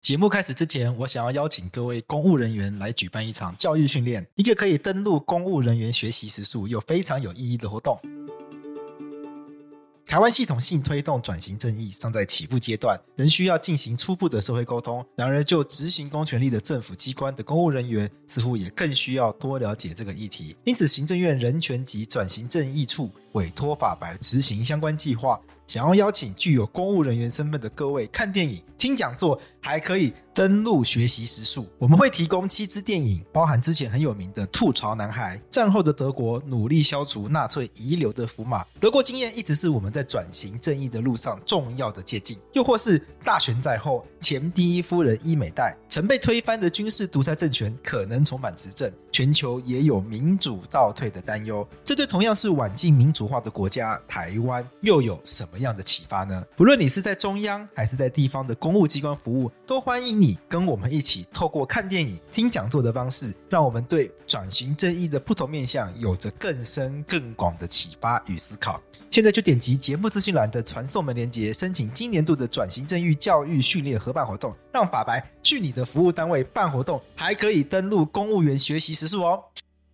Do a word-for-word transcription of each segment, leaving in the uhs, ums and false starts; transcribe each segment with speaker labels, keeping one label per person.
Speaker 1: 节目开始之前，我想要邀请各位公务人员来举办一场教育训练，一个可以登录公务人员学习时数又非常有意义的活动。台湾系统性推动转型正义尚在起步阶段，仍需要进行初步的社会沟通。然而就执行公权力的政府机关的公务人员似乎也更需要多了解这个议题，因此行政院人权及转型正义处委托法白执行相关计划，想要邀请具有公务人员身份的各位看电影、听讲座，还可以登录学习时数。我们会提供七支电影，包含之前很有名的《吐槽男孩》，战后的德国努力消除纳粹遗留的符码，德国经验一直是我们在转型正义的路上重要的借鉴。又或是大选在后，前第一夫人伊美代，曾被推翻的军事独裁政权可能重返执政，全球也有民主倒退的担忧。这对同样是晚近民主化的国家台湾又有什么样的启发呢？不论你是在中央还是在地方的公务机关服务，都欢迎你跟我们一起透过看电影、听讲座的方式，让我们对转型正义的不同面向有着更深更广的启发与思考。现在就点击节目资讯栏的传送门连结，申请今年度的转型正义教育训练合办活动，让法白去你的服务单位办活动，还可以登录公务员学习时数哦。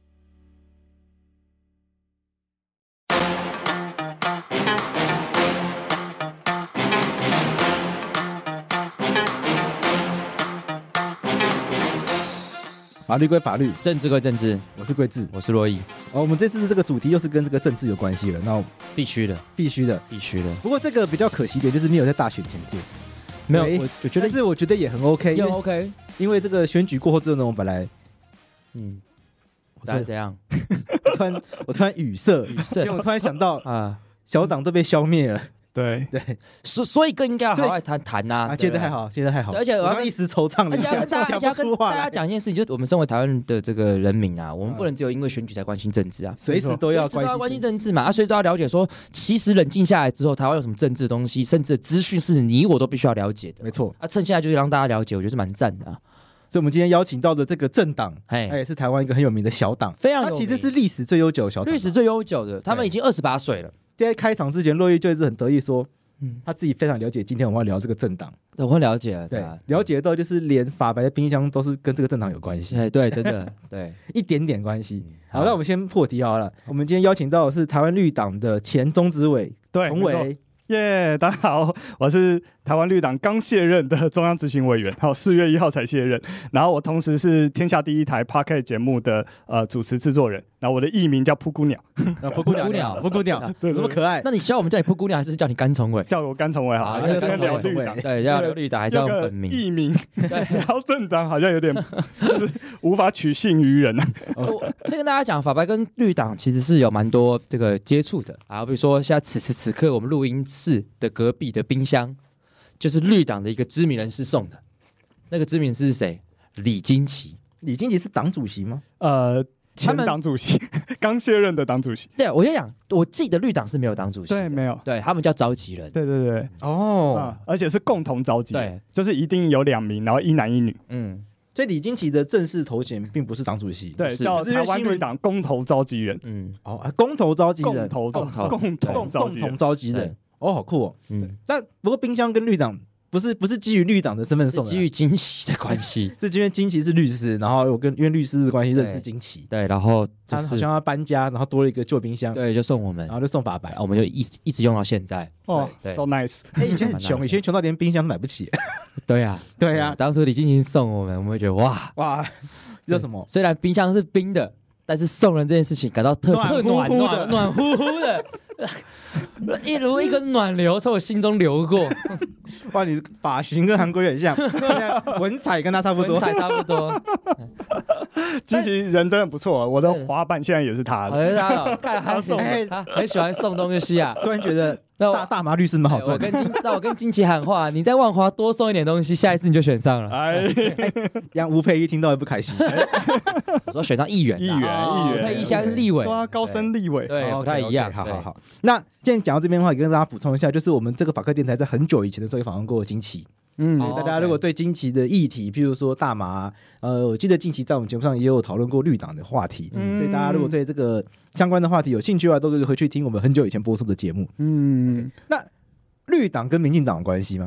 Speaker 2: 法律归法律，
Speaker 3: 政治归政治。
Speaker 2: 我是桂智，
Speaker 3: 我是洛毅。
Speaker 2: 哦，我们这次的这个主题又是跟这个政治有关系了，那
Speaker 3: 必须的，
Speaker 2: 必须的，
Speaker 3: 必须的。
Speaker 2: 不过这个比较可惜的就是没有在大选前做，
Speaker 3: 没有，我我觉得，
Speaker 2: 但是我觉得也很 OK，
Speaker 3: 也 OK，
Speaker 2: 因为这个选举过后之后呢，我本来，
Speaker 3: 嗯，大概怎样？
Speaker 2: 我突然我突然语塞，语塞，因为我突然想到啊，小党都被消灭了。
Speaker 4: 对
Speaker 2: 对，
Speaker 3: 所所以更应该好好谈谈呐。
Speaker 2: 啊，接得还好，接得还好。
Speaker 3: 而且
Speaker 2: 我刚一时惆怅了一下，
Speaker 3: 大家要跟大家讲一件事情，就是我们身为台湾的这个人民啊，我们不能只有因为选举才关心政治啊，
Speaker 2: 随时都要
Speaker 3: 关心政治嘛。啊，随时都要了解说，其实冷静下来之后，台湾有什么政治的东西，甚至资讯是你我都必须要了解的。
Speaker 2: 没错，
Speaker 3: 啊，趁现在就是让大家了解，我觉得是蛮赞的啊。
Speaker 2: 所以，我们今天邀请到的这个政党，它也是台湾一个很有名的小党，
Speaker 3: 非常有名，
Speaker 2: 它其实是历史最悠久的小党，
Speaker 3: 历史最悠久的，他们已经二十八岁了。
Speaker 2: 在开场之前，洛毅就一直很得意说。嗯，他自己非常了解今天我们要聊这个政党，
Speaker 3: 我会了解，
Speaker 2: 对，了解到就是连法白的冰箱都是跟这个政党有关系，
Speaker 3: 哎，对，真的，对，
Speaker 2: 一点点关系。好，那我们先破题好了。我们今天邀请到的是台湾绿党的前中执委童维，
Speaker 4: 耶，大家好，我是台湾绿党刚卸任的中央执行委员，好，四月一号才卸任。然后我同时是天下第一台 Podcast 节目的呃主持制作人。然后我的艺名叫扑姑鸟，
Speaker 2: 扑姑鸟，扑姑鸟，对，那么可爱。
Speaker 3: 那你希望我们叫你扑姑鸟，还是叫你甘崇伟？
Speaker 4: 叫我甘崇伟好，
Speaker 3: 要聊绿党，对，要聊绿党，还是要本名？
Speaker 4: 艺名，然后政党好像有点就是无法取信于人啊。
Speaker 3: 我先跟大家讲，法白跟绿党其实是有蛮多这个接触的啊，比如说现在此时此刻我们录音室的隔壁的冰箱，就是绿党的一个知名人士送的。那个知名人士是谁？李金奇。
Speaker 2: 李金奇是党主席吗？
Speaker 4: 呃。前党主席，刚卸任的党主席。
Speaker 3: 对，我就讲，我记得绿党是没有党主席，
Speaker 4: 对，没有，
Speaker 3: 对他们叫召集人。
Speaker 4: 对对对，
Speaker 2: 哦、
Speaker 4: 嗯，而且是共同召集，
Speaker 3: 对，
Speaker 4: 就是一定有两名，然后一男一女。
Speaker 2: 嗯，所以李金奇的正式头衔并不是党主席，
Speaker 4: 对，叫台湾绿党公投召集人。
Speaker 2: 嗯，哦，公投召集人，
Speaker 4: 共同
Speaker 3: 共同
Speaker 4: 共同
Speaker 2: 共同召集人，哦，好酷哦。
Speaker 3: 嗯，
Speaker 2: 但不过冰箱跟绿党。不是不是基于绿党的身份送的，
Speaker 3: 是基于金奇的关系。
Speaker 2: 是因为金奇是律师，然后我跟因为律师的关系认识金奇，
Speaker 3: 对，然后、就是、
Speaker 2: 他好像要搬家，然后多了一个旧冰箱，
Speaker 3: 对，就送我们，
Speaker 2: 然后就送法白，
Speaker 3: 我们就一一直用到现在。
Speaker 4: 哦 ，so nice。
Speaker 2: 哎，以前很穷，以前穷到连冰箱都买不起。
Speaker 3: 对呀、啊，
Speaker 2: 对呀、啊，
Speaker 3: 当初李金奇送我们，我们会觉得哇
Speaker 2: 哇，这叫什么？
Speaker 3: 虽然冰箱是冰的，但是送人这件事情感到特特暖
Speaker 2: 乎的，
Speaker 3: 暖乎乎的。一如一根暖流从我心中流过。
Speaker 2: 哇，你发型跟韩国很像，文采跟他差不多，
Speaker 3: 文采差不多。
Speaker 4: 金奇人真的不错，我的滑板现在也是他的。
Speaker 3: 哎，他看他送，他很喜欢送东西啊。
Speaker 2: 突然觉得大大麻律师蛮好赚。
Speaker 3: 我跟金，那我跟金奇喊话，你在万华多送一点东西，下一次你就选上了。
Speaker 4: 哎，
Speaker 2: 让吴佩仪听到也不开心。
Speaker 3: 我说选上议员，
Speaker 4: 议员，议员，
Speaker 3: 佩仪现在是立委，
Speaker 4: 对啊，高升立委，
Speaker 3: 对，不太一样。
Speaker 2: 好好好，那今天讲到这边的话，也跟大家补充一下，就是我们这个法客电台在很久以前的时候也访问过金奇。嗯，大家如果对金奇的议题，譬如说大麻，呃，我记得近期在我们节目上也有讨论过绿党的话题，嗯、所以大家如果对这个相关的话题有兴趣的话，都可以回去听我们很久以前播出的节目。嗯，那绿党跟民进党有关系吗？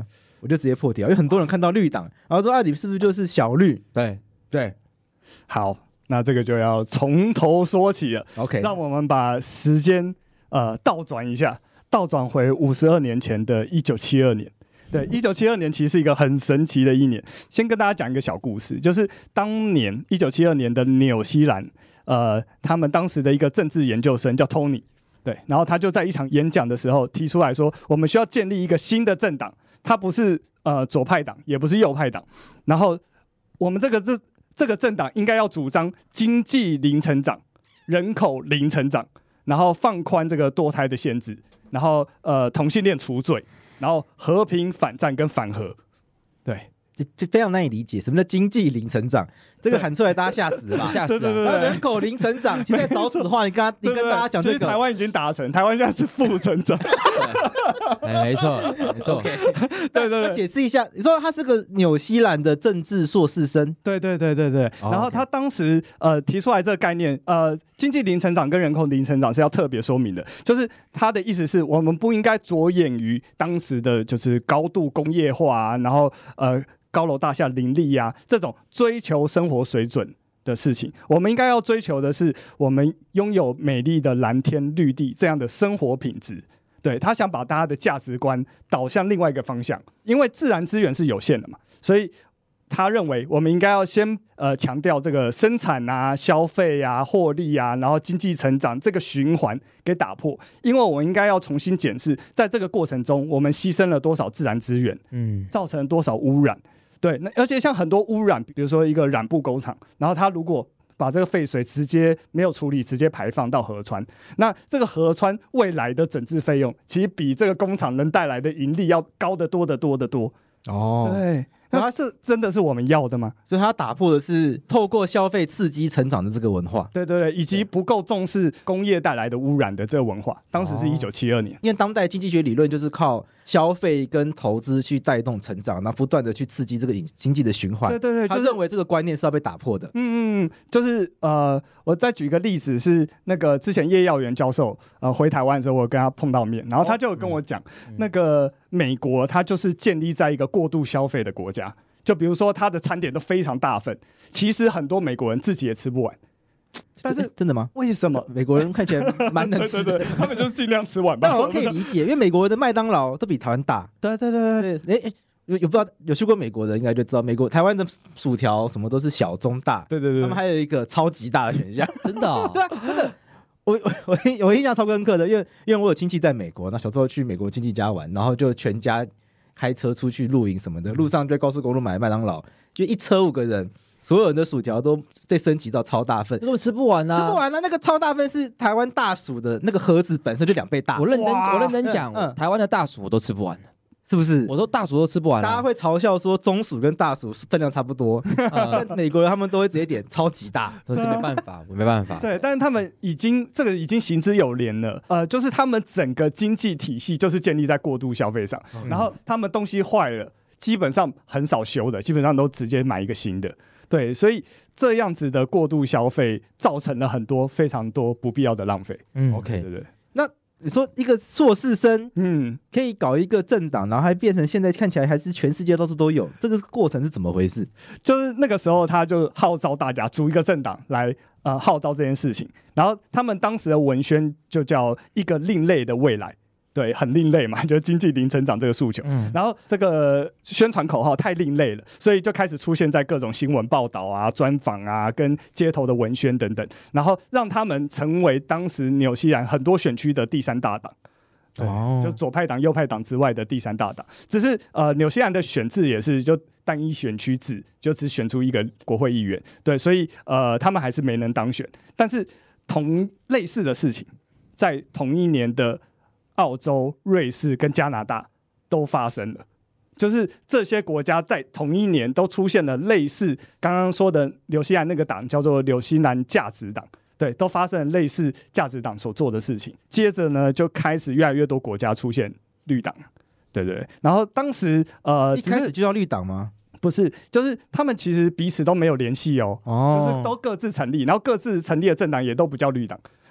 Speaker 2: 我就直接破题，因为很多人看到绿党，然后说啊，你是不是就是小绿？
Speaker 3: 对
Speaker 2: 对，
Speaker 4: 好，那这个就要从头说起了。
Speaker 2: OK，
Speaker 4: 让我们把时间呃倒转一下，倒转回五十二年前的一九七二年。对，一九七二年其实是一个很神奇的一年。先跟大家讲一个小故事，就是当年一九七二年的纽西兰，呃，他们当时的一个政治研究生叫 Tony， 对，然后他就在一场演讲的时候提出来说，我们需要建立一个新的政党，它不是呃左派党，也不是右派党，然后我们这个这这个政党应该要主张经济零成长、人口零成长，然后放宽这个堕胎的限制，然后呃同性恋除罪。然后和平反战跟反核，对，
Speaker 2: 这这非常难以理解，什么叫经济零成长？这个喊出来大家吓死了吧？
Speaker 3: 吓死了！
Speaker 2: 那人口零成长，现在少子化，你跟他你跟大家讲这个，
Speaker 4: 其实台湾已经达成，台湾现在是负成长。
Speaker 3: 哎，没错，没错。
Speaker 2: Okay
Speaker 4: 对对对，
Speaker 2: 解释一下，你说他是个纽西兰的政治硕士生，
Speaker 4: 对对对对对。
Speaker 2: 哦
Speaker 4: 然后他当时呃提出来这个概念，呃，经济零成长跟人口零成长是要特别说明的，就是他的意思是我们不应该着眼于当时的就是高度工业化啊，然后呃高楼大厦林立啊这种追求生活水准的事情，我们应该要追求的是我们拥有美丽的蓝天绿地这样的生活品质。对，他想把大家的价值观导向另外一个方向，因为自然资源是有限的嘛，所以他认为我们应该要先呃强调这个生产啊、消费啊、获利啊，然后经济成长这个循环给打破，因为我们应该要重新检视，在这个过程中我们牺牲了多少自然资源，嗯，造成了多少污染。对，那而且像很多污染，比如说一个染布工厂，然后它如果把这个废水直接没有处理，直接排放到河川，那这个河川未来的整治费用，其实比这个工厂能带来的盈利要高得多得多得多。
Speaker 2: 哦，
Speaker 4: 对，那它是真的是我们要的吗？
Speaker 2: 所以他打破的是透过消费刺激成长的这个文化。
Speaker 4: 对对对，以及不够重视工业带来的污染的这个文化。当时是一九七二年，
Speaker 2: 因为当代经济学理论就是靠消费跟投资去带动成长，然后不断的去刺激这个经济的循环。
Speaker 4: 对对对，
Speaker 2: 他认为这个观念是要被打破的。
Speaker 4: 嗯嗯，就是呃，我再举一个例子，是那个之前叶耀元教授呃回台湾的时候，我跟他碰到面，然后他就有跟我讲，哦嗯、那个美国它就是建立在一个过度消费的国家，就比如说它的餐点都非常大份，其实很多美国人自己也吃不完。但是
Speaker 2: 真的吗？
Speaker 4: 为什么
Speaker 2: 美国人看起来蛮能吃的？
Speaker 4: 对对对，他们就是尽量吃完吧。
Speaker 2: 但我可以理解，因为美国的麦当劳都比台湾大。
Speaker 4: 对对对
Speaker 2: 对，哎哎，有有不知道有去过美国的应该就知道，美国台湾的薯条什么都是小中大，
Speaker 4: 对对对，
Speaker 2: 他们还有一个超级大的选项，
Speaker 3: 真的、哦？
Speaker 2: 对啊，真的。我我我印象超深刻的，因为因为我有亲戚在美国，那小时候去美国亲戚家玩，然后就全家开车出去露营什么的，路上在高速公路买麦当劳，就一车五个人。所有人的薯条都被升级到超大份，
Speaker 3: 根本吃不完啊！
Speaker 2: 吃不完啊！那个超大份是台湾大薯的那个盒子本身就两倍大。
Speaker 3: 我认真，我认真讲、
Speaker 2: 嗯嗯，
Speaker 3: 台湾的大薯我都吃不完，
Speaker 2: 是不是？
Speaker 3: 我都大薯都吃不完、啊。
Speaker 2: 大家会嘲笑说中薯跟大薯分量差不多，但美国人他们都会直接点超级大，
Speaker 3: 这没办法，我没办法。
Speaker 4: 对，但是他们已经这个已经行之有年了，呃，就是他们整个经济体系就是建立在过度消费上，嗯、然后他们东西坏了，基本上很少修的，基本上都直接买一个新的。对，所以这样子的过度消费造成了很多非常多不必要的浪费。
Speaker 2: 嗯 ，OK，
Speaker 4: 对对。
Speaker 2: 那你说一个硕士生，
Speaker 4: 嗯，
Speaker 2: 可以搞一个政党，然后还变成现在看起来还是全世界到处都有，这个过程是怎么回事？
Speaker 4: 就是那个时候他就号召大家组一个政党来呃号召这件事情，然后他们当时的文宣就叫一个另类的未来。对，很另类嘛，就是经济零成长这个诉求、嗯。然后这个宣传口号太另类了，所以就开始出现在各种新闻报道啊、专访啊、跟街头的文宣等等，然后让他们成为当时纽西兰很多选区的第三大党。对，哦、就左派党、右派党之外的第三大党。只是呃，纽西兰的选制也是就单一选区制，就只选出一个国会议员。对，所以呃，他们还是没能当选。但是同类似的事情，在同一年的澳洲、瑞士跟加拿大都发生了，就是这些国家在同一年都出现了类似刚刚说的纽西兰那个党叫做纽西兰价值党，对，都发生了类似价值党所做的事情。接着呢，就开始越来越多国家出现绿党，对对对。然后当时呃，
Speaker 2: 一开始就叫绿党吗？
Speaker 4: 不是，就是他们其实彼此都没有联系哦，哦，就是都各自成立，然后各自成立的政党也都不叫绿党。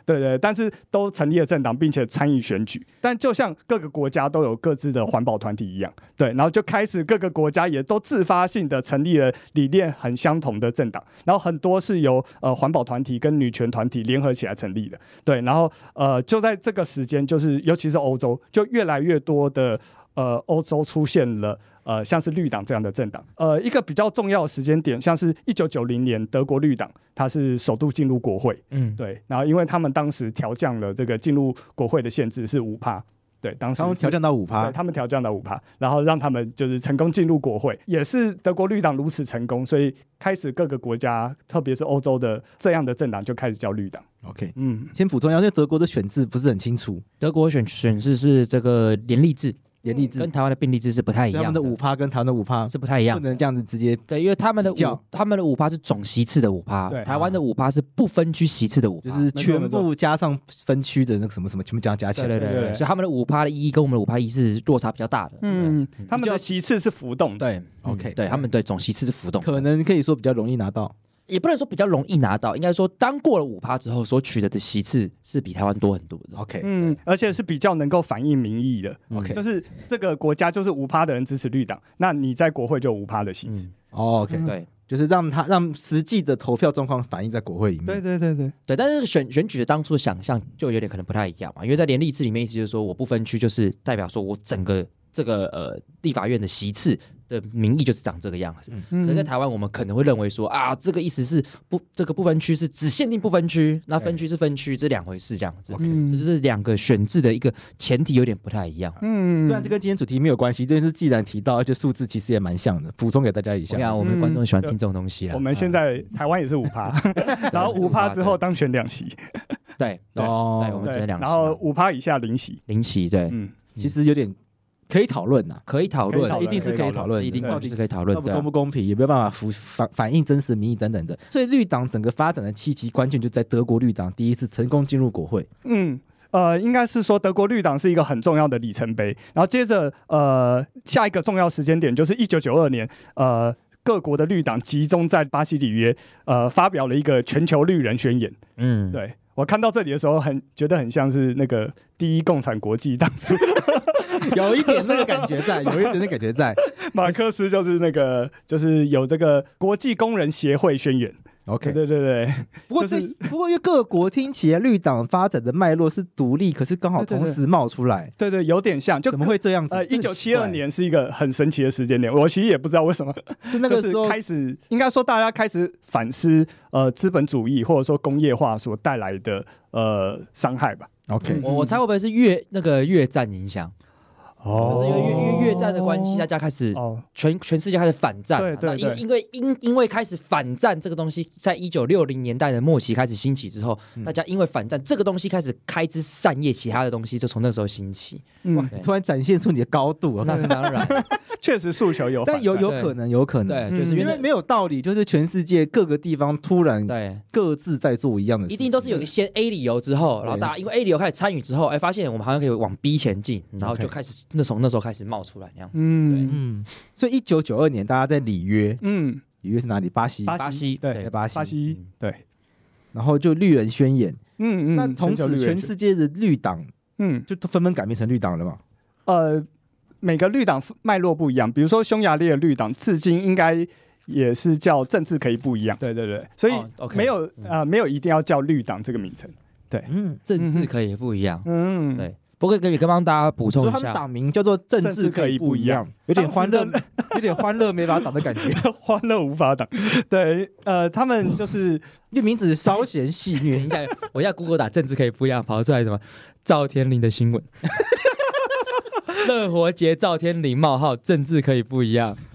Speaker 4: 对对，但是都成立了政党，并且参与选举。但就像各个国家都有各自的环保团体一样，对，然后就开始各个国家也都自发性的成立了理念很相同的政党，然后很多是由呃环保团体跟女权团体联合起来成立的，对，然后呃就在这个时间，就是尤其是欧洲，就越来越多的呃欧洲出现了。呃，像是绿党这样的政党，呃，一个比较重要的时间点，像是一九九零年德国绿党，它是首度进入国会，嗯，对，然后因为他们当时调降了这个进入国会的限制是五趴，对，当时
Speaker 2: 他们调降到五趴，
Speaker 4: 他们调降到五趴，然后让他们就是成功进入国会，也是德国绿党如此成功，所以开始各个国家，特别是欧洲的这样的政党就开始叫绿党。
Speaker 2: OK， 嗯，先补充一下，因为德国的选制不是很清楚，
Speaker 3: 德国选选制是这个联立制。
Speaker 2: 联立制
Speaker 3: 跟台湾的并立制是不太一样的，
Speaker 2: 他们的五趴跟台湾的五趴
Speaker 3: 是不太一样，
Speaker 2: 不能这样子直接
Speaker 3: 对，因为他们的五他们的五趴是总席次的五趴，台湾的五趴是不分区席次的五趴，
Speaker 2: 就是全部加上分区的那个什么什么全部加加起来，
Speaker 3: 对对 对, 对，所以他们的五趴的意义跟我们的五趴意义是落差比较大的，
Speaker 4: 嗯，他们的席次是浮动，
Speaker 3: 对
Speaker 2: ，OK，
Speaker 3: 对他们对总席次是浮动，
Speaker 2: 可能可以说比较容易拿到。
Speaker 3: 也不能说比较容易拿到，应该说当过了五趴之后所取得的席次是比台湾多很多的。
Speaker 2: OK，
Speaker 4: 嗯，而且是比较能够反映民意的。OK， 就是这个国家就是五趴的人支持绿党，那你在国会就五趴的席次。
Speaker 2: 嗯哦 ，OK， 对，就是让他让实际的投票状况反映在国会里面。
Speaker 4: 对对对对
Speaker 3: 对，但是选选举的当初的想象就有点可能不太一样嘛，因为在联立制里面意思就是说我不分区，就是代表说我整个这个呃立法院的席次的民意就是长这个样子，嗯、可是在台湾我们可能会认为说啊，这个意思是不这个不分区是只限定不分区，那分区是分区，这两回事这样子，嗯、就是两个选制的一个前提有点不太一样。
Speaker 2: 嗯，虽然这跟今天主题没有关系，但是既然提到，而且数字其实也蛮像的，补充给大家一下。
Speaker 3: 我看我们的观众喜欢听这种东西啦。
Speaker 4: 我们现在台湾也是五趴，然后五趴之后当选两席，
Speaker 3: 对哦，对，我们只能两席，
Speaker 4: 然后五趴以下零席，
Speaker 3: 零席对，
Speaker 2: 嗯，其实有点。可以讨论呐，
Speaker 3: 可以讨论，
Speaker 2: 一定是可以讨论，
Speaker 3: 一定是可以讨论，
Speaker 2: 不公不公平，也没有办法反反映真实民意等等的。所以绿党整个发展的契机关键就在德国绿党第一次成功进入国会。
Speaker 4: 嗯，呃，应该是说德国绿党是一个很重要的里程碑。然后接着，呃，下一个重要时间点就是一九九二年，呃，各国的绿党集中在巴西里约，呃，发表了一个全球绿人宣言。嗯，对。我看到这里的时候很，很觉得很像是那个第一共产国际当初
Speaker 2: 有一点那个感觉在，有一点那个感觉在。
Speaker 4: 马克思就是那个，就是有这个国际工人协会宣言。
Speaker 2: OK，
Speaker 4: 对对对。
Speaker 2: 不过这、就是、不过因为各国听起来绿党发展的脉络是独立，可是刚好同时冒出来。
Speaker 4: 对 对, 对，有点像，就
Speaker 2: 怎么会这样子？
Speaker 4: 呃，一九七二年是一个很神奇的时间点，我其实也不知道为什么，
Speaker 2: 是那个时候
Speaker 4: 开始，应该说大家开始反思呃资本主义或者说工业化所带来的呃伤害吧。
Speaker 2: OK，
Speaker 3: 我我猜会不会是越那个越战影响？哦，就是因为因为越战的关系，大家开始全全世界开始反战，
Speaker 4: 对对对，
Speaker 3: 因为因因为开始反战这个东西，在一九六零年代的末期开始兴起之后，大家因为反战这个东西开始开枝散叶，其他的东西就从那时候兴起。
Speaker 2: 嗯，突然展现出你的高度，
Speaker 3: 那是当然，
Speaker 4: 确实诉求有，
Speaker 2: 但有有可能，有可能，
Speaker 3: 对，就是
Speaker 2: 因为没有道理，就是全世界各个地方突然
Speaker 3: 对
Speaker 2: 各自在做一样的事，
Speaker 3: 一定都是有个先 A 理由之后，然后大家因为 A 理由开始参与之后，哎，发现我们好像可以往 B 前进，然后就开始那从那时候开始冒出来那样子。嗯
Speaker 2: 嗯，所以一九九二年大家在里约，
Speaker 4: 嗯，
Speaker 2: 里约是哪里？巴西，
Speaker 3: 巴西，
Speaker 4: 对，
Speaker 2: 巴西，
Speaker 4: 巴西，对。
Speaker 2: 然后就绿人宣言，
Speaker 4: 嗯嗯，
Speaker 2: 那从此全世界的绿党，嗯，就纷纷改名成绿党了嘛？
Speaker 4: 呃，每个绿党脉络不一样，比如说匈牙利的绿党，至今应该也是叫政治可以不一样，对对对，所以没有、哦 okay, 呃没有一定要叫绿党这个名称，对，
Speaker 3: 嗯，政治可以不一样，嗯，对。不过可以跟帮大家补充一下，
Speaker 2: 他们党名叫做政治可以不一样，有点欢乐，有点欢乐没法党的感觉，
Speaker 4: 欢乐无法党。对，呃，他们就是
Speaker 2: 因为名字稍显戏谑。
Speaker 3: 你看，我现在 Google 打政治可以不一样，跑出来什么赵天麟的新闻，乐活节赵天麟冒号政治可以不一样，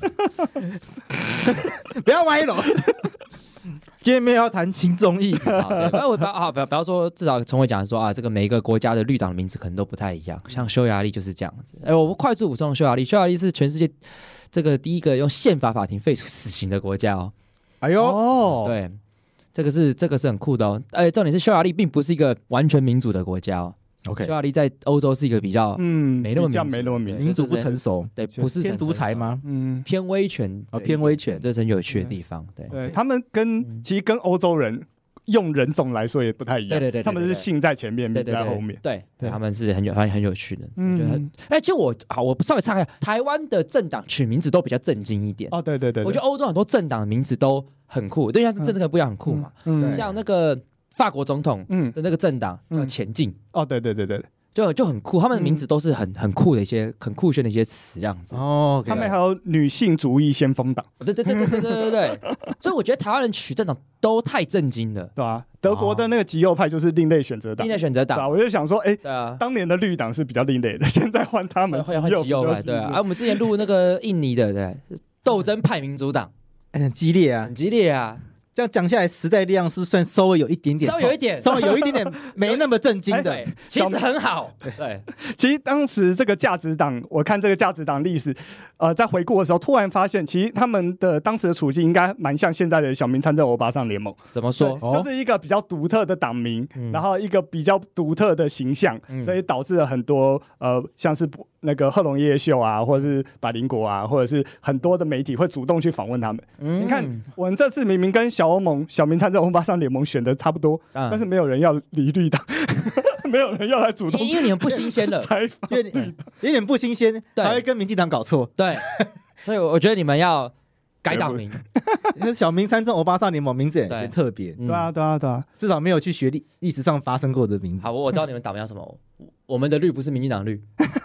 Speaker 2: 不要歪楼。今天没有要谈轻综艺，
Speaker 3: 不要不要不要不要说，至少从我讲说啊，这个每一个国家的绿党的名字可能都不太一样，像匈牙利就是这样子。哎，我快速补充匈牙利，匈牙利是全世界这个第一个用宪法法庭废除死刑的国家哦。
Speaker 2: 哎呦，哦，
Speaker 3: 对，这个是这个是很酷的哦。哎，重点是匈牙利并不是一个完全民主的国家哦。
Speaker 2: OK，
Speaker 3: 匈牙利在欧洲是一个比较嗯没那么民主，
Speaker 4: 没那么民主，
Speaker 2: 民主不成熟，
Speaker 3: 对，不是
Speaker 2: 偏独裁吗？
Speaker 3: 嗯，偏威权，
Speaker 2: 哦，偏威权，
Speaker 3: 这是很有趣的地方。对，
Speaker 4: 对他们跟其实跟欧洲人用人种来说也不太一样，
Speaker 3: 对对对对对
Speaker 4: 他们是姓在前面，名在后面，
Speaker 3: 对，
Speaker 4: 对
Speaker 3: 他们是很有很很有趣的。
Speaker 4: 嗯，
Speaker 3: 哎，其实我好，我稍微岔开，台湾的政党取名字都比较震惊一点。
Speaker 4: 哦，对对对，
Speaker 3: 我觉得欧洲很多政党的名字都很酷，对，像政治可不一样，很酷嘛。
Speaker 4: 嗯，
Speaker 3: 像那个法国总统的那个政党叫前进。
Speaker 4: 哦，对对对对。
Speaker 3: 就就很酷，他们的名字都是很很酷的一些很酷炫的一些词，这样子。
Speaker 2: 哦，
Speaker 4: 他们还有女性主义先锋党，
Speaker 3: 对对对对对对对对。所以我觉得台湾人取政党都太震惊了，
Speaker 4: 对啊，德国的那个极右派就是另类选择党，
Speaker 3: 另类选择党。
Speaker 4: 对啊，我就想说，哎，
Speaker 3: 对啊，
Speaker 4: 当年的绿党是比较另类的，现在换他们
Speaker 3: 换换极右派，对啊。啊，我们之前录那个印尼的，对，斗争派民主党，
Speaker 2: 很激烈啊，
Speaker 3: 很激烈啊。
Speaker 2: 这样讲下来，时代力量是不是算稍微有一点点，
Speaker 3: 稍微有一点，
Speaker 2: 稍微有一点点没那么震惊的？
Speaker 3: 其实很好。对，
Speaker 4: 其实当时这个价值党，我看这个价值党历史，呃，在回顾的时候，突然发现，其实他们的当时的处境应该蛮像现在的小民参政欧巴桑联盟。
Speaker 3: 怎么说？
Speaker 4: 就是一个比较独特的党名，嗯、然后一个比较独特的形象，嗯、所以导致了很多呃，像是那个贺龙夜夜秀啊，或者是百灵果啊，或者是很多的媒体会主动去访问他们。嗯、你看，我们这次明明跟小欧盟、小民参政欧巴桑联盟选的差不多，嗯、但是没有人要理绿党。没有人要来主动，
Speaker 3: 因为你们不新鲜了，
Speaker 4: 采访
Speaker 2: 有点有点不新鲜，还会跟民进党搞错。
Speaker 3: 对，所以我觉得你们要改党名。
Speaker 2: 小民参政欧巴桑联盟名字也是特别，
Speaker 4: 对啊对啊对啊，
Speaker 2: 至少没有去学历历史上发生过的名字。
Speaker 3: 好，我我知道你们党名叫什么，我们的绿不是民进党绿。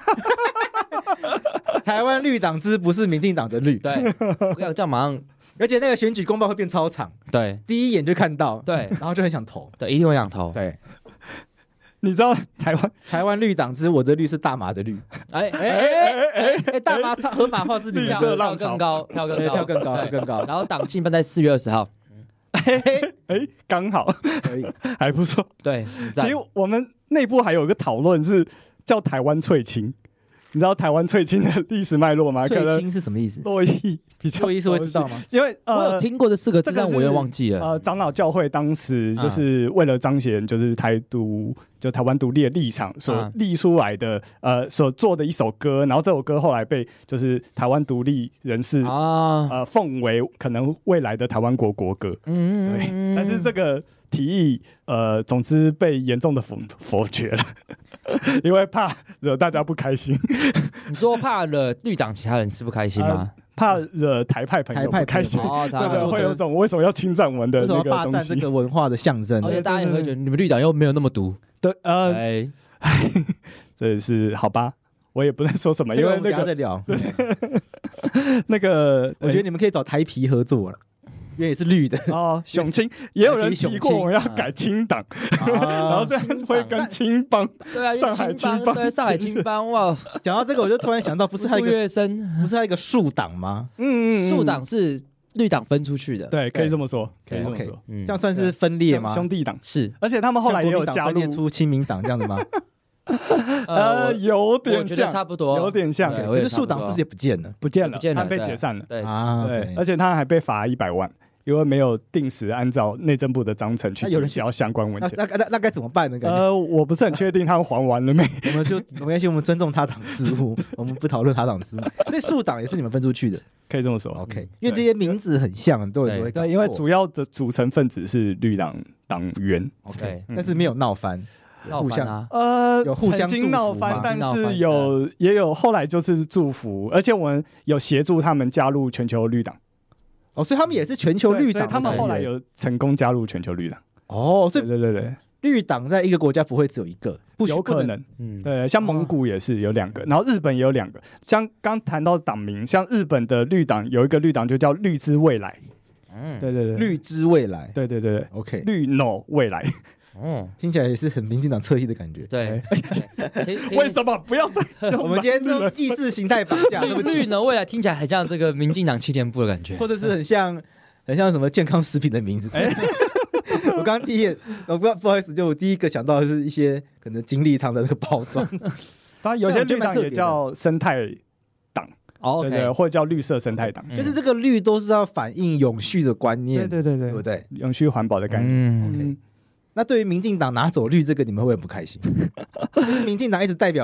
Speaker 2: 台湾绿党之不是民进党的绿，
Speaker 3: 对，这样马上，
Speaker 2: 而且那个选举公报会变超长，
Speaker 3: 对，
Speaker 2: 第一眼就看到，
Speaker 3: 对，
Speaker 2: 然后就很想投，
Speaker 3: 对，一定会想投，
Speaker 2: 对。
Speaker 4: 你知道台湾
Speaker 2: 台湾绿党之我的绿是大麻的绿，
Speaker 3: 哎哎哎哎
Speaker 2: 哎，大麻超合法化是
Speaker 4: 绿色浪潮
Speaker 3: 更高，跳更高，
Speaker 2: 跳更高，更高。
Speaker 3: 然后党庆办在四月二十号，
Speaker 4: 哎哎，刚好
Speaker 2: 可以，
Speaker 4: 还不错。
Speaker 3: 对，
Speaker 4: 其实我们内部还有一个讨论是叫台湾翠青。你知道台湾翠青的历史脉络吗？
Speaker 2: 翠青是什么意思？
Speaker 4: 洛伊比较，
Speaker 2: 洛伊是会知道吗？
Speaker 4: 因为呃，
Speaker 3: 我有听过这四个字，但我也忘记了。
Speaker 4: 呃，长老教会当时就是为了彰显就是台独，就台湾独立的立场所立出来的，呃，所做的一首歌。然后这首歌后来被就是台湾独立人士啊，呃，奉为可能未来的台湾国国歌。嗯，对。但是这个提议，呃，总之被严重的否否决了，因为怕惹大家不开心。
Speaker 3: 你说怕惹绿党其他人是不开心吗？
Speaker 4: 呃、怕惹台派朋友不开心，
Speaker 3: 哦、
Speaker 4: 对对，会有种为什么要侵占我们的那个
Speaker 2: 霸占这个文化的象征，
Speaker 3: 而且大家也会觉得你们绿党又没有那么毒。
Speaker 4: 对，呃，哎，这是好吧。我也不能说什么，因为那个
Speaker 2: 聊
Speaker 4: 那个，
Speaker 2: 我觉得你们可以找台啤合作了。因为也是绿的
Speaker 4: 哦，熊青也有人提过我们要改青党，然后这样会跟青帮，
Speaker 3: 对啊，
Speaker 4: 上海青帮，
Speaker 3: 对上海青帮哇！
Speaker 2: 讲到这个，我就突然想到，不是还有一个不是还有一个树党吗？
Speaker 3: 嗯，树党是绿党分出去的，
Speaker 4: 对，可以这么说，可以这么说，
Speaker 2: 这样算是分裂吗？
Speaker 4: 兄弟党
Speaker 3: 是，
Speaker 4: 而且他们后来也有加入
Speaker 2: 出亲民党这样的吗？
Speaker 4: 呃，有点像，
Speaker 3: 差不多，
Speaker 4: 有点像。
Speaker 2: 可是树党是不是也不见了？
Speaker 4: 不见了，他被解散了。
Speaker 3: 对
Speaker 2: 啊，
Speaker 4: 对，而且他还被罚一百万。因为没有定时按照内政部的章程去提交相关文件，
Speaker 2: 那那那那该怎么办呢？
Speaker 4: 呃，我不是很确定他们还完了没。
Speaker 2: 我们就没关系，我们尊重他党事务，我们不讨论他党事务。所以树党也是你们分出去的，
Speaker 4: 可以这么说。
Speaker 2: OK， 因为这些名字很像，很多人都会搞错。
Speaker 4: 因为主要的组成分子是绿党党员
Speaker 2: ，OK，但是没有闹翻。
Speaker 3: 互相
Speaker 4: 呃
Speaker 2: 有互相
Speaker 4: 曾经闹翻，但是有也有后来就是祝福，而且我们有协助他们加入全球绿党。
Speaker 2: 哦，所以他们也是全球绿党，
Speaker 4: 他们后来有成功加入全球绿党。
Speaker 2: 哦，所以
Speaker 4: 对对对，
Speaker 2: 绿党在一个国家不会只有一个，不
Speaker 4: 有可能。嗯，对，像蒙古也是有两个，然后日本也有两个。像刚谈到党名，像日本的绿党有一个绿党就叫绿之未来。嗯，对对对，
Speaker 2: 绿之未来，
Speaker 4: 对对对
Speaker 2: ，OK，
Speaker 4: 绿 no 未来。
Speaker 2: 嗯，听起来也是很民进党侧翼的感觉。
Speaker 3: 对，
Speaker 4: 为什么不要再？
Speaker 2: 我们今天都意识形态绑架，对不起。
Speaker 3: 绿呢，未来听起来很像这个民进党青年部的感觉，
Speaker 2: 或者是很像很像什么健康食品的名字。我刚刚第一眼，我不不好意思，就我第一个想到的是一些可能精力汤的那个包装。
Speaker 4: 当然，有些绿党也叫生态党。
Speaker 3: 哦，
Speaker 4: 对对，或者叫绿色生态党，
Speaker 2: 就是这个绿都是要反映永续的观念，
Speaker 4: 对对对对，
Speaker 2: 对不对？
Speaker 4: 永续环保的概念。
Speaker 2: 嗯 OK。那对于民进党拿走绿这个，你们会不会不开心？就是民进党一直代表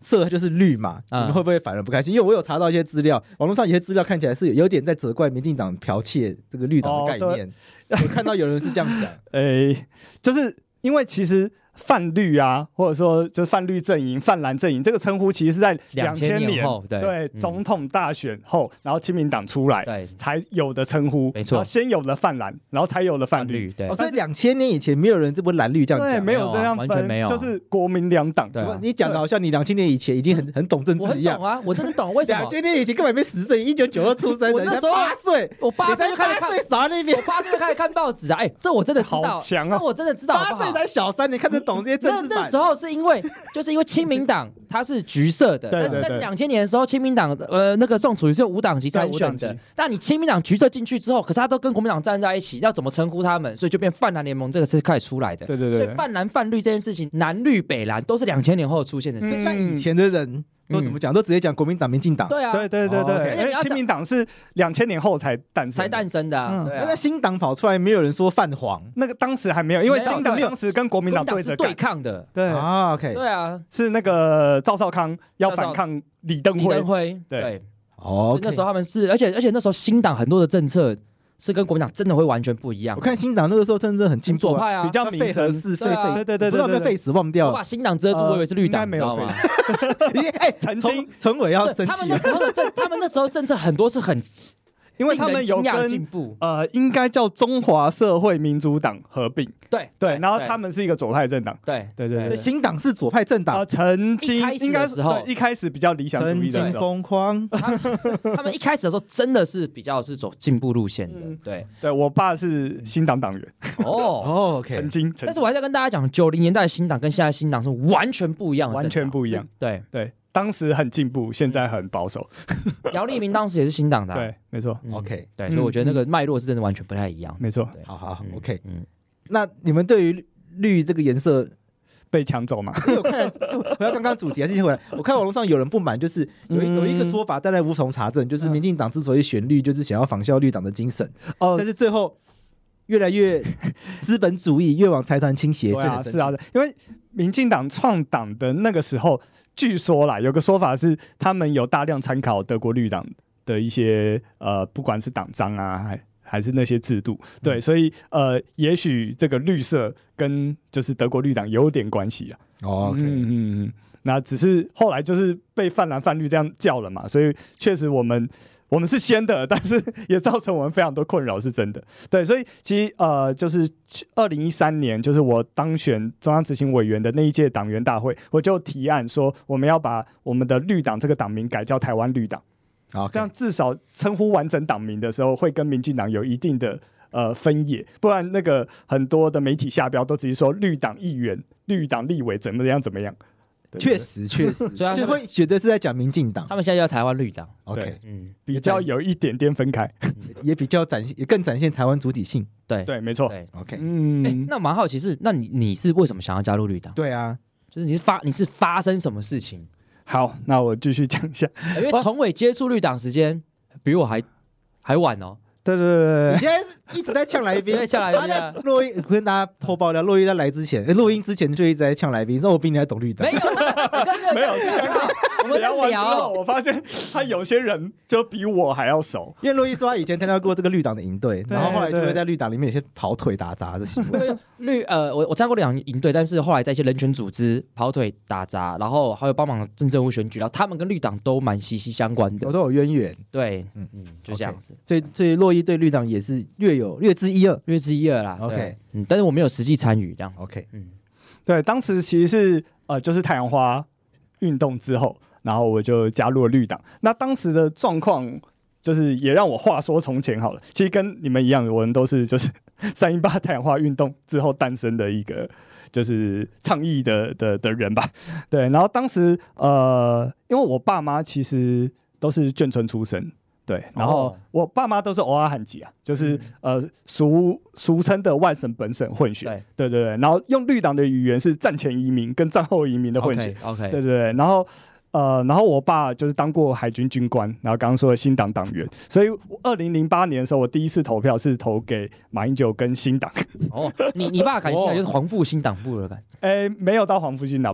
Speaker 2: 色就是绿嘛，
Speaker 3: 嗯
Speaker 2: 你们会不会反而不开心？因为我有查到一些资料，网络上有些资料看起来是有有点在责怪民进党剽窃这个绿党的概念。我看到有人是这样讲，
Speaker 4: 诶，就是因为其实泛绿啊，或者说就是泛绿阵营、泛蓝阵营这个称呼，其实是在两千
Speaker 3: 年后，对
Speaker 4: 对、嗯、总统大选后，然后亲民党出来，
Speaker 3: 对
Speaker 4: 才有的称呼，
Speaker 3: 没错。
Speaker 4: 先有了泛蓝，然后才有了泛绿，
Speaker 3: 对。
Speaker 2: 哦，所以两千年以前没有人这波蓝绿这样讲，
Speaker 4: 对，没有这样分，
Speaker 3: 完全没有，
Speaker 4: 就是国民两党。
Speaker 3: 对、啊，
Speaker 2: 你讲的好像你两千年以前已经很很懂政治一样。
Speaker 3: 我很懂啊，我真的懂为什么。
Speaker 2: 两千年以前根本没实岁，一九九二出生的，
Speaker 3: 我那时候
Speaker 2: 八岁，
Speaker 3: 我八岁就开始看，
Speaker 2: 少那边，
Speaker 3: 我八岁就开始看报纸啊！哎、欸，这我真的知道，
Speaker 4: 好强啊！
Speaker 3: 这我真的知道好不好，
Speaker 2: 八岁才小三，你看得懂这些政治版？
Speaker 3: 那时候是因为，就是因为亲民党它是橘色的，
Speaker 4: 对对对
Speaker 3: 但是两千年的时候，亲民党呃那个宋楚瑜是有无党籍参选的，但你亲民党橘色进去之后，可是他都跟国民党站在一起，要怎么称呼他们？所以就变泛蓝联盟这个是开始出来的。
Speaker 4: 对对对，
Speaker 3: 所以泛蓝泛绿这件事情，南绿北蓝都是两千年后出现的事情。
Speaker 2: 那、嗯、以前的人都怎么讲？嗯、都直接讲国民党、民进党。
Speaker 3: 对啊，
Speaker 4: 对对对对，因为亲民党是两千年后才诞生，
Speaker 3: 才诞生的、啊。对啊，
Speaker 2: 那新党跑出来，没有人说泛黄，
Speaker 4: 那个当时还没有，因为新党当时跟国民党对着
Speaker 3: 对抗的。
Speaker 4: 对
Speaker 2: 啊 ，OK，
Speaker 3: 对啊，
Speaker 4: 是那个赵少康要反抗李登辉。
Speaker 3: 李登辉对，
Speaker 2: 对哦，
Speaker 3: 那时候他们是，而且而且那时候新党很多的政策是跟国民党真的会完全不一样。
Speaker 2: 我看新党那个时候政策很进步、啊，
Speaker 3: 左派啊，
Speaker 4: 比较
Speaker 2: 废核四、废废，
Speaker 4: 对对对，
Speaker 2: 不知道有没有废死忘掉了。
Speaker 3: 我把新党遮住，我以为是绿党，
Speaker 4: 没有
Speaker 3: 吗？
Speaker 2: 哎，曾经陈伟要生气了。
Speaker 3: 他们那时候的政，他们那时候政策很多是很。
Speaker 4: 因为他们有跟
Speaker 3: 进步
Speaker 4: 呃，应该叫中华社会民主党合并，
Speaker 3: 对
Speaker 4: 对，然后他们是一个左派政党，
Speaker 3: 对
Speaker 4: 对对对，
Speaker 2: 新党是左派政党，
Speaker 4: 呃，曾经应该
Speaker 3: 是对
Speaker 4: 一开始比较理想主义的时候，
Speaker 2: 疯狂，
Speaker 3: 他们一开始的时候真的是比较是走进步路线的，对
Speaker 4: 对，我爸是新党党员，
Speaker 3: 哦
Speaker 2: 哦，OK，
Speaker 4: 曾经，
Speaker 3: 但是我还在跟大家讲，九零年代的新党跟现在新党是完全不一样的，
Speaker 4: 完全不一样，
Speaker 3: 对
Speaker 4: 对。当时很进步，现在很保守。
Speaker 3: 姚立明当时也是新党的、啊，
Speaker 4: 对，没错。
Speaker 3: 嗯、
Speaker 2: OK，
Speaker 3: 对，所以我觉得那个脉络是真的完全不太一样。
Speaker 4: 没错。
Speaker 2: 好好好 ，OK。
Speaker 3: 嗯，
Speaker 2: 那你们对于绿这个颜色
Speaker 4: 被抢走嘛？
Speaker 2: 我看回到刚刚主题，还是先回来。我看网络上有人不满，就是有一、嗯、有一个说法，但无从查证，就是民进党之所以选绿，就是想要仿效绿党的精神。哦、嗯，但是最后越来越资本主义，越往财团倾斜。
Speaker 4: 对啊，是啊，因为民进党创党的那个时候。据说啦，有个说法是，他们有大量参考德国绿党的一些呃，不管是党章啊，还还是那些制度，对，嗯、所以呃，也许这个绿色跟就是德国绿党有点关系啊。
Speaker 2: 哦 ，OK，
Speaker 4: 嗯嗯，那只是后来就是被泛蓝泛绿这样叫了嘛，所以确实我们。我们是先的，但是也造成我们非常多困扰，是真的。对，所以其实呃，就是二零一三年，就是我当选中央执行委员的那一届党员大会，我就提案说，我们要把我们的绿党这个党名改叫台湾绿党，
Speaker 2: okay.
Speaker 4: 这样至少称呼完整党名的时候，会跟民进党有一定的呃分野，不然那个很多的媒体下标都只是说绿党议员、绿党立委怎么样怎么样。
Speaker 2: 确实，确实，就会觉得是在讲民进党。
Speaker 3: 他们现在叫台湾绿党
Speaker 2: ，OK，
Speaker 4: 嗯，比较有一点点分开，
Speaker 2: 也比较展现，也更展现台湾主体性。
Speaker 3: 对
Speaker 4: 对，没错。
Speaker 2: OK，
Speaker 3: 嗯、欸，那蛮好奇是，那你你是为什么想要加入绿党？
Speaker 2: 对啊，
Speaker 3: 就是你是发你是发生什么事情？
Speaker 4: 好，那我继续讲一下，
Speaker 3: 因为崇伟接触绿党时间比我还还晚哦。
Speaker 4: 对对对对，
Speaker 2: 你现在一直在呛来宾，
Speaker 3: 在呛来宾啊！
Speaker 2: 洛伊跟大家偷爆料，洛伊在来之前，录音之前就一直在呛来宾，说我比你还懂绿党。
Speaker 3: 没有，
Speaker 4: 没有，是刚刚
Speaker 3: 我们
Speaker 4: 聊完之后，我发现他有些人就比我还要熟。
Speaker 2: 因为洛伊说他以前参加过这个绿党的营队，然后后来就会在绿党里面有些跑腿打杂的行为。
Speaker 3: 绿呃，我我参加过两营队，但是后来在一些人权组织跑腿打杂，然后还有帮忙政政务选举，然后他们跟绿党都蛮息息相关的，
Speaker 2: 我都有渊源。
Speaker 3: 对，嗯嗯，就这样子。
Speaker 2: 所以所以洛伊对绿党也是略有略知一二，
Speaker 3: 略知一二啦。
Speaker 2: OK，
Speaker 3: 嗯，但是我没有实际参与这样。
Speaker 2: OK，
Speaker 3: 嗯，
Speaker 4: 对，当时其实是呃，就是太阳花运动之后，然后我就加入了绿党。那当时的状况就是也让我话说从前好了。其实跟你们一样，我们都是就是三一八太阳花运动之后诞生的一个就是倡议的的的人吧。对，然后当时呃，因为我爸妈其实都是眷村出身。对，然后我爸妈都是偶尔罕籍啊，就是呃俗俗称的外省本省混血，对对对，然后用绿党的语言是战前移民跟战后移民的混血
Speaker 3: ，OK，
Speaker 4: 对对对，然后呃，然后我爸就是当过海军军官，然后刚刚说的新党党员，所以二零零八年的时候，我第一次投票是投给马英九跟新党。
Speaker 3: 哦，你你爸感觉就是黄复兴党部的感觉？
Speaker 4: 哎，没有到黄复兴党部，嗯、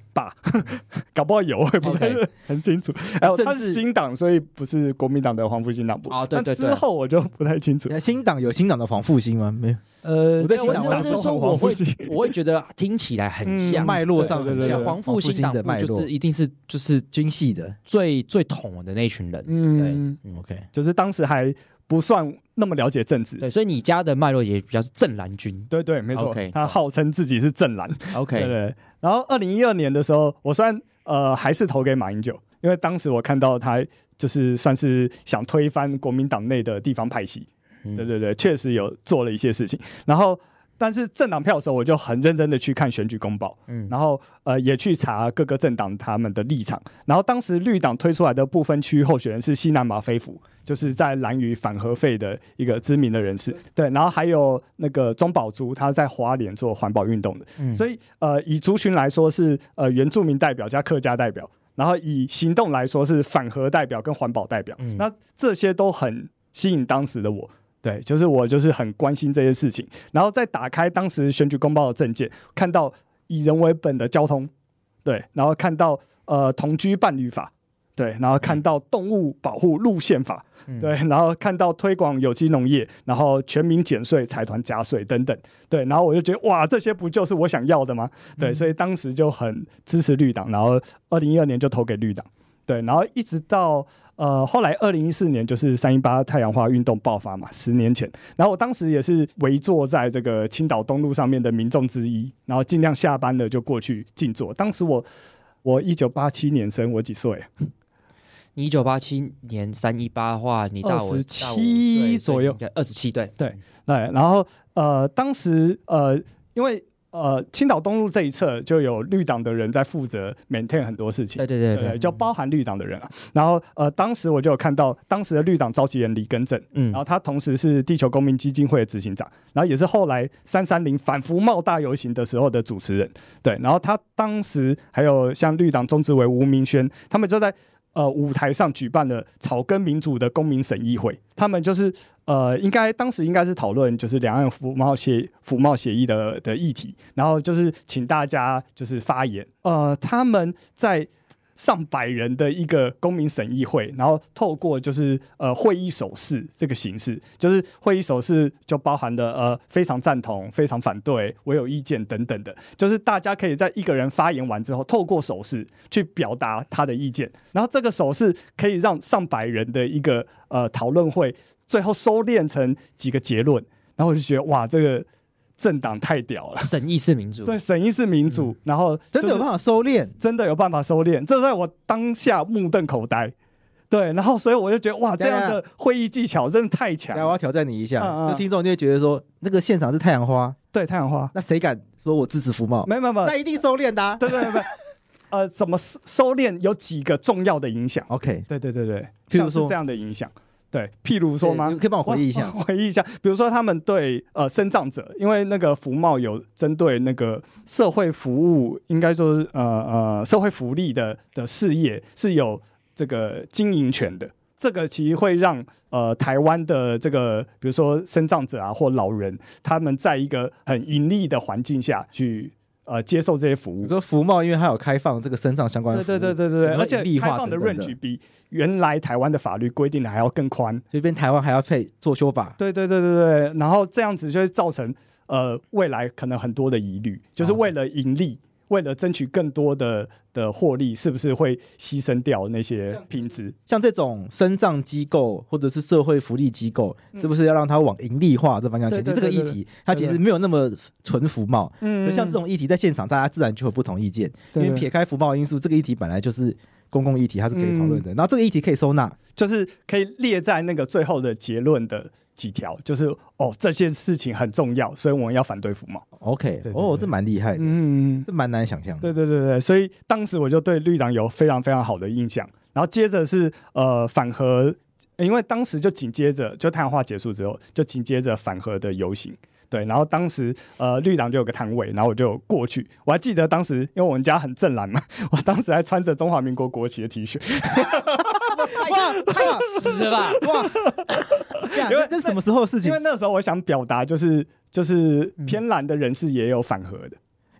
Speaker 4: 吧，搞不好有，我也不太很清楚。还有他是新党，所以不是国民党的黄复兴党部。
Speaker 3: 哦，对对对。
Speaker 4: 之后我就不太清楚。
Speaker 2: 新党有新党的黄复兴吗？没有。
Speaker 4: 呃，
Speaker 2: 我在新党
Speaker 3: 我是说我会我会觉得听起来很像，
Speaker 2: 脉络上很像
Speaker 3: 黄复兴党部就是一定是就是
Speaker 2: 军系的
Speaker 3: 最最统的那群人。
Speaker 4: 嗯，对
Speaker 2: ，OK，
Speaker 4: 就是当时还不算那么了解政治，
Speaker 3: 对，所以你家的脉络也比较是正蓝军。
Speaker 4: 对对，没错，
Speaker 3: okay,
Speaker 4: 他号称自己是正蓝。
Speaker 3: OK，
Speaker 4: 对对。然后二零一二年的时候，我虽然呃还是投给马英九，因为当时我看到他就是算是想推翻国民党内的地方派系。嗯、对对对，确实有做了一些事情。然后，但是政党票的时候，我就很认真的去看选举公报，嗯，然后呃也去查各个政党他们的立场。然后当时绿党推出来的不分区候选人是西南马飞福，就是在兰屿反核废的一个知名的人士，对。然后还有那个钟宝珠，他在花莲做环保运动的，嗯、所以呃以族群来说是呃原住民代表加客家代表，然后以行动来说是反核代表跟环保代表，嗯、那这些都很吸引当时的我。对，就是我就是很关心这些事情，然后再打开当时选举公报的政见，看到以人为本的交通，对，然后看到呃同居伴侣法，对，然后看到动物保护路线法，嗯、对，然后看到推广有机农业，然后全民减税、财团加税等等，对，然后我就觉得哇，这些不就是我想要的吗？对，所以当时就很支持绿党，然后二零一二年就投给绿党，对，然后一直到。呃，后来二零一四年就是三一八太阳花运动爆发嘛，十年前，然后我当时也是围坐在这个青岛东路上面的民众之一，然后尽量下班了就过去静坐。当时我我一九八七年生，我几岁啊？
Speaker 3: 你一九八七年三一八的话，你大我
Speaker 4: 二十七左右，
Speaker 3: 二十七对
Speaker 4: 对对。然后呃，当时呃，因为。呃，青岛东路这一侧就有绿党的人在负责 maintain 很多事情，
Speaker 3: 对对 对, 对,
Speaker 4: 对，就包含绿党的人啊。然后呃，当时我就有看到当时的绿党召集人李根正，嗯，然后他同时是地球公民基金会的执行长，然后也是后来三三零反服贸大游行的时候的主持人，对。然后他当时还有像绿党中执委吴明轩，他们就在呃舞台上举办了草根民主的公民审议会，他们就是呃应该当时应该是讨论就是两岸服贸协服贸协议的的议题，然后就是请大家就是发言，呃他们在上百人的一个公民审议会，然后透过就是呃会议手势这个形式，就是会议手势就包含了呃非常赞同、非常反对、我有意见等等的，就是大家可以在一个人发言完之后，透过手势去表达他的意见，然后这个手势可以让上百人的一个呃讨论会最后收敛成几个结论，然后我就觉得哇，这个。政党太屌了，
Speaker 3: 审议式民主，
Speaker 4: 对，审议式民主，嗯、然后、就是、
Speaker 2: 真的有办法收敛，
Speaker 4: 真的有办法收敛，这在我当下目瞪口呆，对，然后所以我就觉得哇，这样的会议技巧真的太强了。
Speaker 2: 我要挑战你一下，
Speaker 4: 嗯嗯
Speaker 2: 就听众就会觉得说，那个现场是太阳花，
Speaker 4: 对，太阳花，
Speaker 2: 那谁敢说我支持服贸？
Speaker 4: 没有没有没有，
Speaker 2: 那一定收敛的、啊，
Speaker 4: 对对对对，呃，怎么收敛有几个重要的影响
Speaker 2: ？OK，
Speaker 4: 对对对对，
Speaker 2: 譬如说
Speaker 4: 像是这样的影响。对，譬如说吗？
Speaker 2: 你可以帮我回忆一下，
Speaker 4: 回忆一下。比如说，他们对呃身障者，因为那个服贸有针对那个社会服务，应该说是呃呃社会福利的的事业是有这个经营权的。这个其实会让呃台湾的这个比如说身障者啊或老人，他们在一个很盈利的环境下去。呃，接受这些服务。
Speaker 2: 你说服贸，因为它有开放这个身障相关的服务，
Speaker 4: 对对对对对，而且
Speaker 2: 开
Speaker 4: 放的 range 比原来台湾的法律规定的还要更宽，
Speaker 2: 这边台湾还要配做修法。
Speaker 4: 对对对对对，然后这样子就会造成呃未来可能很多的疑虑，就是为了盈利。哦为了争取更多的的获利，是不是会牺牲掉那些品质？
Speaker 2: 像这种身障机构或者是社会福利机构，嗯、是不是要让它往盈利化这方向前进？这个议题它其实没有那么纯服贸，嗯，像这种议题在现场大家自然就有不同意见，因为撇开服贸因素，这个议题本来就是公共议题，它是可以讨论的。嗯、然后这个议题可以收纳，
Speaker 4: 就是可以列在那个最后的结论的。几条就是哦，这件事情很重要，所以我们要反对服贸。
Speaker 2: OK，
Speaker 4: 对对对
Speaker 2: 哦，这蛮厉害的，嗯，这蛮难想象的。
Speaker 4: 对对对对，所以当时我就对绿党有非常非常好的印象。然后接着是呃反核，因为当时就紧接着就太阳花结束之后，就紧接着反核的游行。对，然后当时呃绿党就有个摊位，然后我就过去。我还记得当时，因为我们家很正蓝嘛，我当时还穿着中华民国国旗的 T 恤。
Speaker 3: 哇，太迟了吧！哇，
Speaker 2: 因为那什么时候的事情？
Speaker 4: 因为那时候我想表达就是就是偏蓝的人士也有反核的，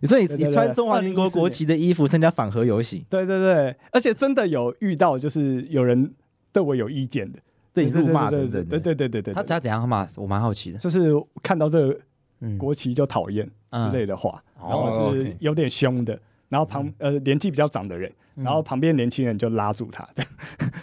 Speaker 2: 你说你你穿中华民国国旗的衣服参加反核游行，
Speaker 4: 对对对，而且真的有遇到就是有人对我有意见的，
Speaker 2: 对你辱骂等等，
Speaker 4: 对对对对对，
Speaker 3: 他他怎样骂？我蛮好奇的，
Speaker 4: 就是看到这个国旗就讨厌之类的话，
Speaker 3: 嗯、
Speaker 4: 然后是有点凶的，然后旁呃年纪比较长的人，然后旁边年轻人就拉住他，这样。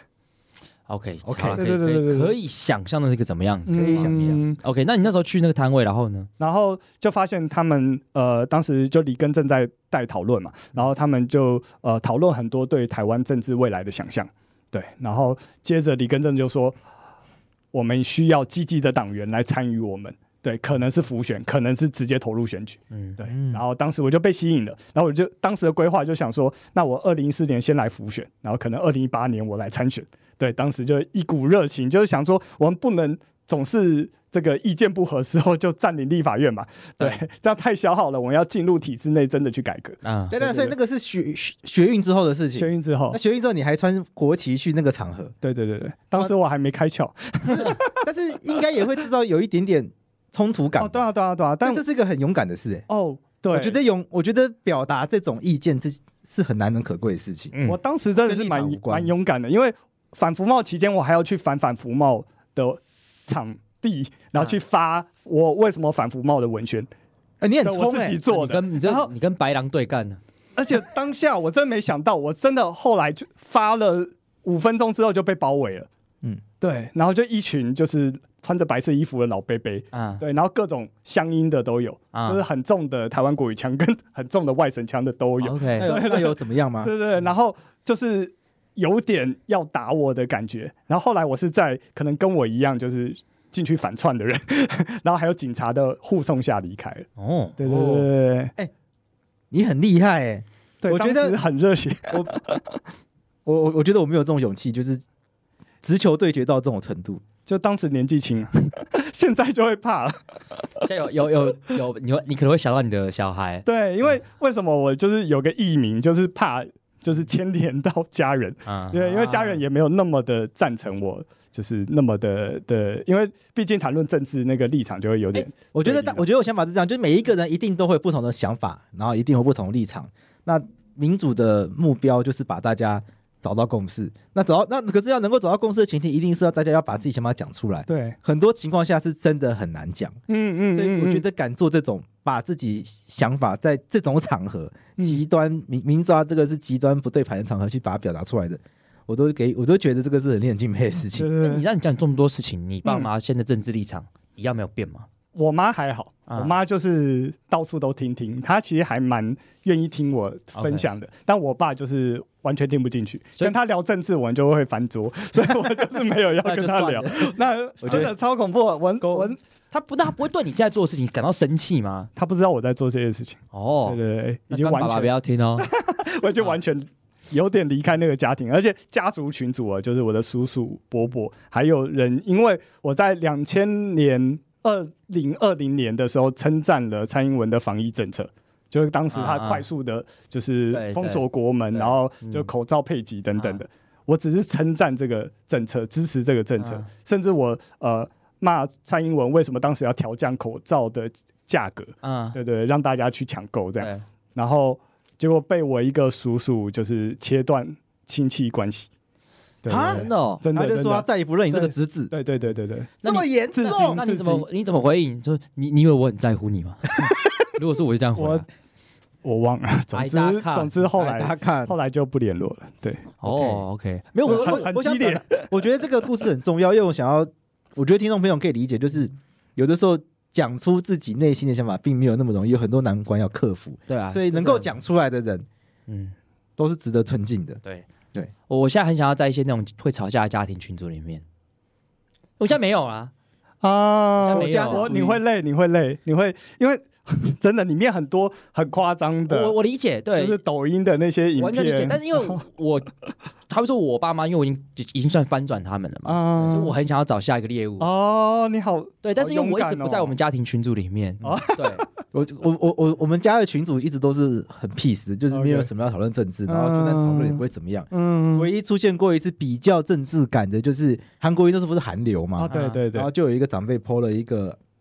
Speaker 3: OK
Speaker 2: OK，
Speaker 3: 可以可以可以想象的是个怎么样子，
Speaker 2: 可以想象。
Speaker 4: 嗯、
Speaker 3: OK， 那你那时候去那个摊位，然后呢？
Speaker 4: 然后就发现他们呃，当时就里根正在带讨论嘛，然后他们就呃讨论很多对台湾政治未来的想象，对，然后接着里根正就说，我们需要积极的党员来参与我们。对，可能是辅选，可能是直接投入选举。嗯，对。然后当时我就被吸引了，然后我就当时的规划就想说，那我二零一四年先来辅选，然后可能二零一八年我来参选。对，当时就一股热情，就是想说，我们不能总是这个意见不合时候就占领立法院嘛。对，对这样太消耗了，我们要进入体制内，真的去改革。
Speaker 2: 啊，对对，所以那个是学学运之后的事情。
Speaker 4: 学运之后，
Speaker 2: 那学运之后你还穿国旗去那个场合？
Speaker 4: 对对对对，当时我还没开窍，
Speaker 2: 但是应该也会制造有一点点冲突感。
Speaker 4: 哦，对啊，对啊，对啊，
Speaker 2: 但这是一个很勇敢的事、欸。
Speaker 4: 哦，对，
Speaker 2: 我觉得勇，我觉得表达这种意见，这是很难能可贵的事情。
Speaker 4: 嗯、我当时真的是蛮蛮勇敢的，因为反服贸期间，我还要去反反服贸的场地，然后去发我为什么反服贸的文宣。
Speaker 2: 哎、欸，你很聪
Speaker 4: 明、欸，自己做的，
Speaker 3: 你跟然后你跟白狼对干呢。
Speaker 4: 而且当下我真没想到，我真的后来就发了五分钟之后就被包围了。嗯，对，然后就一群就是穿着白色衣服的老伯伯，啊，对，然后各种乡音的都有，啊，就是很重的台湾国语腔跟很重的外省腔的都有。
Speaker 2: OK， 那, 那有怎么样吗？
Speaker 4: 对对，然后就是有点要打我的感觉。然后后来我是在可能跟我一样就是进去反串的人，然后还有警察的护送下离开了。哦，对对对对，哎、
Speaker 2: 欸，你很厉害哎、欸，
Speaker 4: 对，
Speaker 2: 我觉得
Speaker 4: 很热血。
Speaker 2: 我我我觉得我没有这种勇气，就是直球对决到这种程度。
Speaker 4: 就当时年纪轻，现在就会怕了。
Speaker 3: 现在有有有有你你可能会想到你的小孩。
Speaker 4: 对，因为为什么我就是有个艺名，就是怕就是牵连到家人。啊，对，因为家人也没有那么的赞成我，就是那么的的，因为毕竟谈论政治那个立场就会有点。欸、
Speaker 2: 我觉得，我觉得我想法是这样，就是每一个人一定都会有不同的想法，然后一定有不同的立场。那民主的目标就是把大家找到共识，那找到那可是要能够找到共识的前提，一定是要大家要把自己想法讲出来。
Speaker 4: 对，
Speaker 2: 很多情况下是真的很难讲。嗯嗯，所以我觉得敢做这种把自己想法在这种场合、嗯、极端明明知道这个是极端不对盘的场合去把它表达出来的，我都给我都觉得这个是很令人敬佩的事情。
Speaker 3: 那你让你讲这么多事情，你爸妈现在政治立场一样没有变吗？
Speaker 4: 我妈还好，啊、我妈就是到处都听听，她其实还蛮愿意听我分享的。Okay. 但我爸就是完全听不进去，跟他聊政治，我们就会翻桌，所以我就是没有要跟他聊。那我觉得超恐怖。我我
Speaker 3: 他不，他不会对你现在做的事情感到生气吗？
Speaker 4: 他不知道我在做这些事情。哦，对对对，已经完全
Speaker 3: 爸爸不要听哦，
Speaker 4: 我就完全有点离开那个家庭，而且家族群组啊，就是我的叔叔伯伯，还有人，因为我在两千年。二零二零年的时候，称赞了蔡英文的防疫政策，就是当时他快速的，就是封锁国门，然后就口罩配给等等的。嗯、我只是称赞这个政策，支持这个政策，嗯、甚至我呃骂蔡英文为什么当时要调降口罩的价格，嗯，对对，让大家去抢购这样，然后结果被我一个叔叔就是切断亲戚关系。
Speaker 2: 啊，
Speaker 3: 真的哦，
Speaker 4: 真的，
Speaker 2: 他就说他再也不认你这个侄子。
Speaker 4: 对对对对对，
Speaker 2: 这么严重，
Speaker 3: 那你怎么你怎么回应？就你你以为我很在乎你吗？如果是我就这样回、啊，
Speaker 4: 我我忘了。总之总之后来看，后来就不联络了。对，
Speaker 3: 哦 ，OK， 没有，我
Speaker 4: 很很激烈。
Speaker 2: 我觉得这个故事很重要，因为我想要，我觉得听众朋友可以理解，就是有的时候讲出自己内心的想法，并没有那么容易，有很多难关要克服。
Speaker 3: 对啊，
Speaker 2: 所以能够讲出来的人，嗯，都是值得尊敬的。
Speaker 3: 对。
Speaker 2: 对，
Speaker 3: 我现在很想要在一些那种会吵架的家庭群组里面，我家没有啊
Speaker 4: 啊，我家我你会累，你会累，你会因为真的里面很多很夸张的，
Speaker 3: 我我理解，对，
Speaker 4: 就是抖音的那些影片，
Speaker 3: 完全理解。但是因为我，他会说我爸妈，因为我已经已经算翻转他们了嘛，嗯、所以我很想要找下一个猎物。
Speaker 4: 哦，你好，
Speaker 3: 对，但是因为我一直不在我们家庭群组里面，哦、对。
Speaker 2: 我我我我我们家的群组一直都是很 peace 的，就是没有什么要讨论政治， okay. 然后就算讨论也不会怎么样。嗯，唯一出现过一次比较政治感的，就是韩国瑜那时候不是韩流嘛？
Speaker 4: 啊，对对对，
Speaker 2: 然后就有一个长辈 po 了一个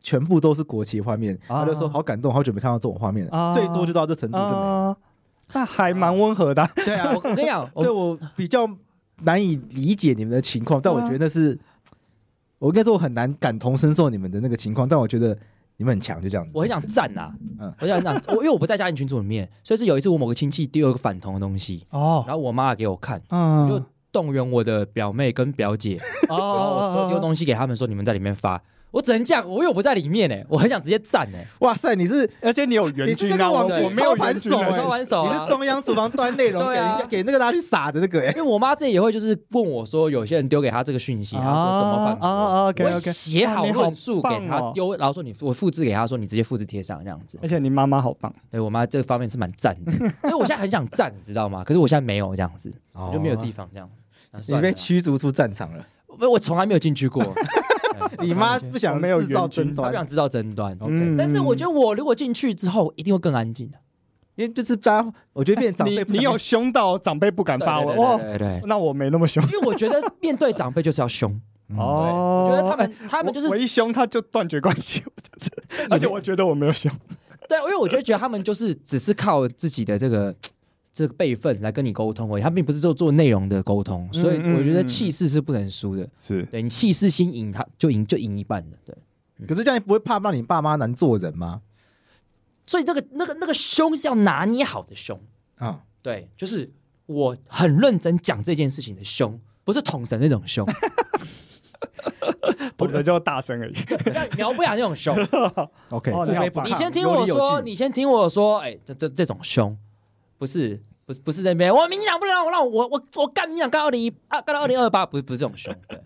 Speaker 2: 全部都是国旗画面，
Speaker 4: 啊
Speaker 2: 他就说好感动，好久没看到这种画面了，
Speaker 4: 啊
Speaker 2: 最多就到这程度就没了。
Speaker 4: 啊，那还蛮温和的啊。
Speaker 2: 对啊，
Speaker 3: 我跟你讲，
Speaker 2: 所以我比较难以理解你们的情况，但我觉得那是，我应该说我很难感同身受你们的那个情况，但我觉得你们很强，就这样子。
Speaker 3: 我很想赞呐、
Speaker 2: 嗯
Speaker 3: 我想讲，我因为我不在家庭群组里面，所以是有一次我某个亲戚丢了个反同的东西，
Speaker 4: 哦，
Speaker 3: 然后我妈给我看，
Speaker 4: 嗯
Speaker 3: 就动员我的表妹跟表姐，然后我都丢东西给他们说你们在里面发，我只能这样，我因为我不在里面哎、我很想直接赞哎、
Speaker 2: 哇塞，你是
Speaker 4: 而且你有援
Speaker 2: 你是那
Speaker 4: 军啊，我
Speaker 2: 个网军
Speaker 4: 我没有
Speaker 2: 操盘手哎
Speaker 4: 援军啊
Speaker 3: 操盘手啊
Speaker 2: 你是中央厨房端内容给
Speaker 3: 对啊
Speaker 2: 人家给那个大家去撒的那个哎、
Speaker 3: 因为我妈自己也会就是问我说，有些人丢给她这个讯息，她说怎么反驳？
Speaker 4: 啊啊，OK
Speaker 3: 我会
Speaker 4: OK，
Speaker 3: 写好论述给
Speaker 4: 哇你好棒哦
Speaker 3: 她丢，然后说你我复制给她说你直接复制贴上这样子。
Speaker 4: 而且你妈妈好棒，
Speaker 3: 对我妈这方面是蛮赞的，所以我现在很想赞，你知道吗？可是我现在没有这样子，我就没有地方这样。啊
Speaker 2: 你
Speaker 3: 算了啦
Speaker 2: 被驱逐出战场了。
Speaker 3: 我我从来没有进去过。对
Speaker 2: 你妈不想
Speaker 4: 没有
Speaker 2: 制造
Speaker 4: 援军
Speaker 2: 争端
Speaker 3: 她不想知道争端。
Speaker 2: ，OK，、
Speaker 4: 嗯
Speaker 3: 但是我觉得我如果进去之后，一定会更安静的。
Speaker 2: 因为就是大家，我觉得变长
Speaker 4: 你
Speaker 2: 辈不想
Speaker 4: 你有凶到长辈不敢发文
Speaker 3: 对
Speaker 4: 哇？
Speaker 3: 对对对，
Speaker 4: 那我没那么凶
Speaker 3: 因为我觉得面对长辈就是要凶。
Speaker 4: 哦。
Speaker 3: 我觉得他们
Speaker 4: 哎
Speaker 3: 他们就是
Speaker 4: 我我一凶他就断绝关系，而且我觉得我没有凶。
Speaker 3: 对，因为我就觉得他们就是只是靠自己的这个这个辈分来跟你沟通而已，他并不是做做内容的沟通，所以我觉得气势是不能输的。
Speaker 4: 是
Speaker 3: 对你气势先赢他，就赢就赢一半的。对，
Speaker 2: 可是这样不会怕让你爸妈难做人吗？
Speaker 3: 所以这个那个那个凶是要拿捏好的凶。
Speaker 2: 啊，
Speaker 3: 对，就是我很认真讲这件事情的凶，不是捅神那种凶，
Speaker 4: 否则就大声而已。
Speaker 3: 苗不雅那种凶。
Speaker 2: OK，
Speaker 4: 哦
Speaker 2: 不卑不亢
Speaker 4: 你好棒
Speaker 3: 你先听我
Speaker 2: 有理有
Speaker 3: 说，
Speaker 2: 据
Speaker 3: 你先听我说，哎、这这这种凶，不是不是不是那边我民进党不能让我让我我我干民进党干到二零一啊干到二零二八，不是不是这种凶。对，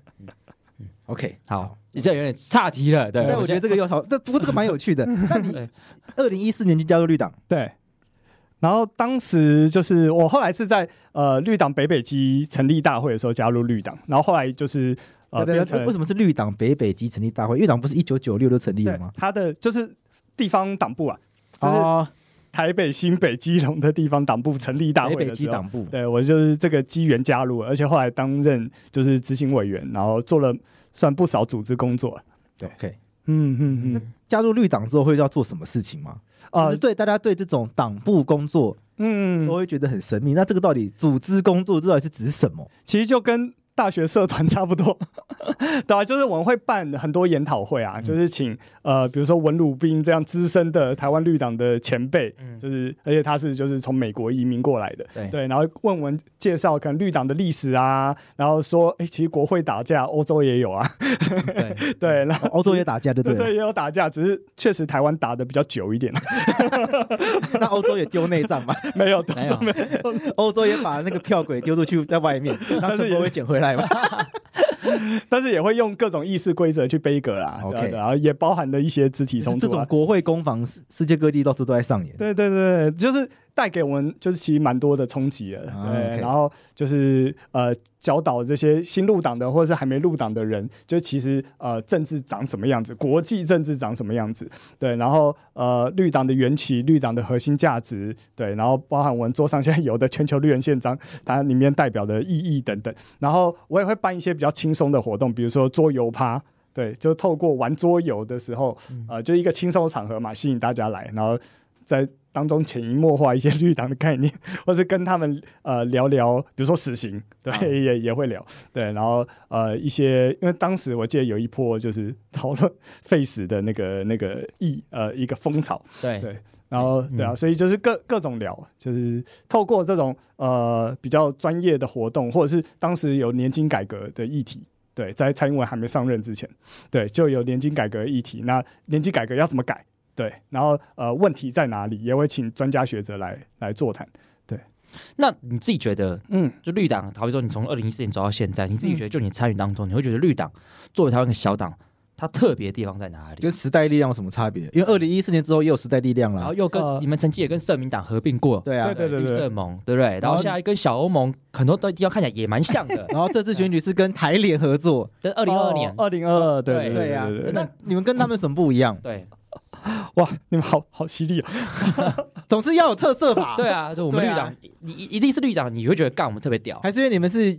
Speaker 2: OK，
Speaker 3: 好，你这有点岔题了。对，
Speaker 2: 但我觉得这个要讨，这不过这个蛮有趣的。那你
Speaker 3: 对
Speaker 2: 二零一四年就加入绿党，
Speaker 4: 对，然后当时就是我后来是在呃绿党北北基成立大会的时候加入绿党，然后后来就是呃
Speaker 2: 对对
Speaker 4: 变成
Speaker 2: 对为什么是绿党北北基成立大会？绿党不是一九九六就成立了
Speaker 4: 对
Speaker 2: 吗？
Speaker 4: 他的就是地方党部啊，就是
Speaker 2: 哦，
Speaker 4: 台北、新北、基隆的地方党部成立大
Speaker 2: 北北
Speaker 4: 会的时候，
Speaker 2: 基党部，
Speaker 4: 对我就是这个机缘加入了，而且后来担任就是执行委员，然后做了算不少组织工作。对
Speaker 2: OK，
Speaker 4: 嗯嗯嗯，
Speaker 2: 加入绿党之后会要做什么事情吗？呃，
Speaker 4: 呃
Speaker 2: 对大家对这种党部工作
Speaker 4: 嗯
Speaker 2: 都，会觉得很神秘。那这个到底组织工作这到底是指什么？
Speaker 4: 其实就跟大学社团差不多，对啊，就是我们会办很多研讨会啊，
Speaker 2: 嗯
Speaker 4: 就是请呃，比如说文鲁彬这样资深的台湾绿党的前辈，
Speaker 3: 嗯
Speaker 4: 就是而且他是就是从美国移民过来的，
Speaker 3: 对
Speaker 4: 对，然后问我们介绍可能绿党的历史啊，然后说，哎、其实国会打架，欧洲也有啊，
Speaker 3: 对
Speaker 4: 对，然后。
Speaker 2: 哦欧洲也打架，对不对了？
Speaker 4: 对对，也有打架，只是确实台湾打的比较久一点，
Speaker 2: 那欧洲也丢内脏嘛？
Speaker 4: 没有
Speaker 3: 没有
Speaker 4: 没有，
Speaker 2: 欧洲也把那个票轨丢出去在外面，然后陈国会捡回来嘛？
Speaker 4: 但是也会用各种议事规则去背革啦
Speaker 2: OK
Speaker 4: 对啊对啊然后也包含了一些肢体冲突啊
Speaker 2: 就是这种，国会攻防，世世界各地到处都在上演。
Speaker 4: 对对对，就是带给我们就是其实蛮多的冲击的，
Speaker 2: 啊
Speaker 4: 对
Speaker 2: OK
Speaker 4: 然后就是呃教导这些新入党的或者是还没入党的人，就其实呃政治长什么样子，国际政治长什么样子，对，然后呃绿党的缘起，绿党的核心价值，对，然后包含我们桌上现在有的全球绿人宪章，它里面代表的意义等等，然后我也会办一些比较轻松的活动，比如说桌游趴。对，就透过玩桌游的时候，呃，就一个轻松的场合嘛，吸引大家来，然后在当中潜移默化一些绿党的概念，或是跟他们呃聊聊，比如说死刑，对，
Speaker 3: 啊
Speaker 4: 也也会聊，对，然后呃一些，因为当时我记得有一波就是讨论废死的那个那个议呃一个风潮，
Speaker 3: 对
Speaker 4: 对然后对啊，所以就是各各种聊，就是透过这种呃比较专业的活动，或者是当时有年金改革的议题。对，在蔡英文还没上任之前，对，就有年金改革的议题。那年金改革要怎么改？对，然后呃，问题在哪里？也会请专家学者来来座谈。
Speaker 3: 那你自己觉得，
Speaker 4: 嗯，
Speaker 3: 就绿党，好比说你从二零一四年走到现在，你自己觉得就你参与当中，你会觉得绿党作为台湾一个小党，它特别的地方在哪里？
Speaker 2: 跟时代力量有什么差别？因为二零一四年之后也有时代力量啦
Speaker 3: 然后。又跟、
Speaker 4: 呃
Speaker 3: 你们曾经也跟社民党合并过，
Speaker 2: 对啊，
Speaker 3: 绿
Speaker 4: 对对对
Speaker 3: 色盟，对不对？然后现在跟小欧盟很多地方看起来也蛮像的。
Speaker 2: 然后这次选举是跟台联合作。
Speaker 3: 但二零二二年，
Speaker 4: 二零二二，对
Speaker 3: 对
Speaker 4: 对
Speaker 2: 对呀
Speaker 4: 对对，对
Speaker 2: 那你们跟他们有什么不一样？
Speaker 3: 对
Speaker 4: 哇，你们好好犀利哦！
Speaker 2: 总是要有特色吧？
Speaker 3: 对啊，就我们
Speaker 2: 对啊
Speaker 3: 绿党，你一一定是绿党，你会觉得干我们特别屌。
Speaker 2: 还是因为你们是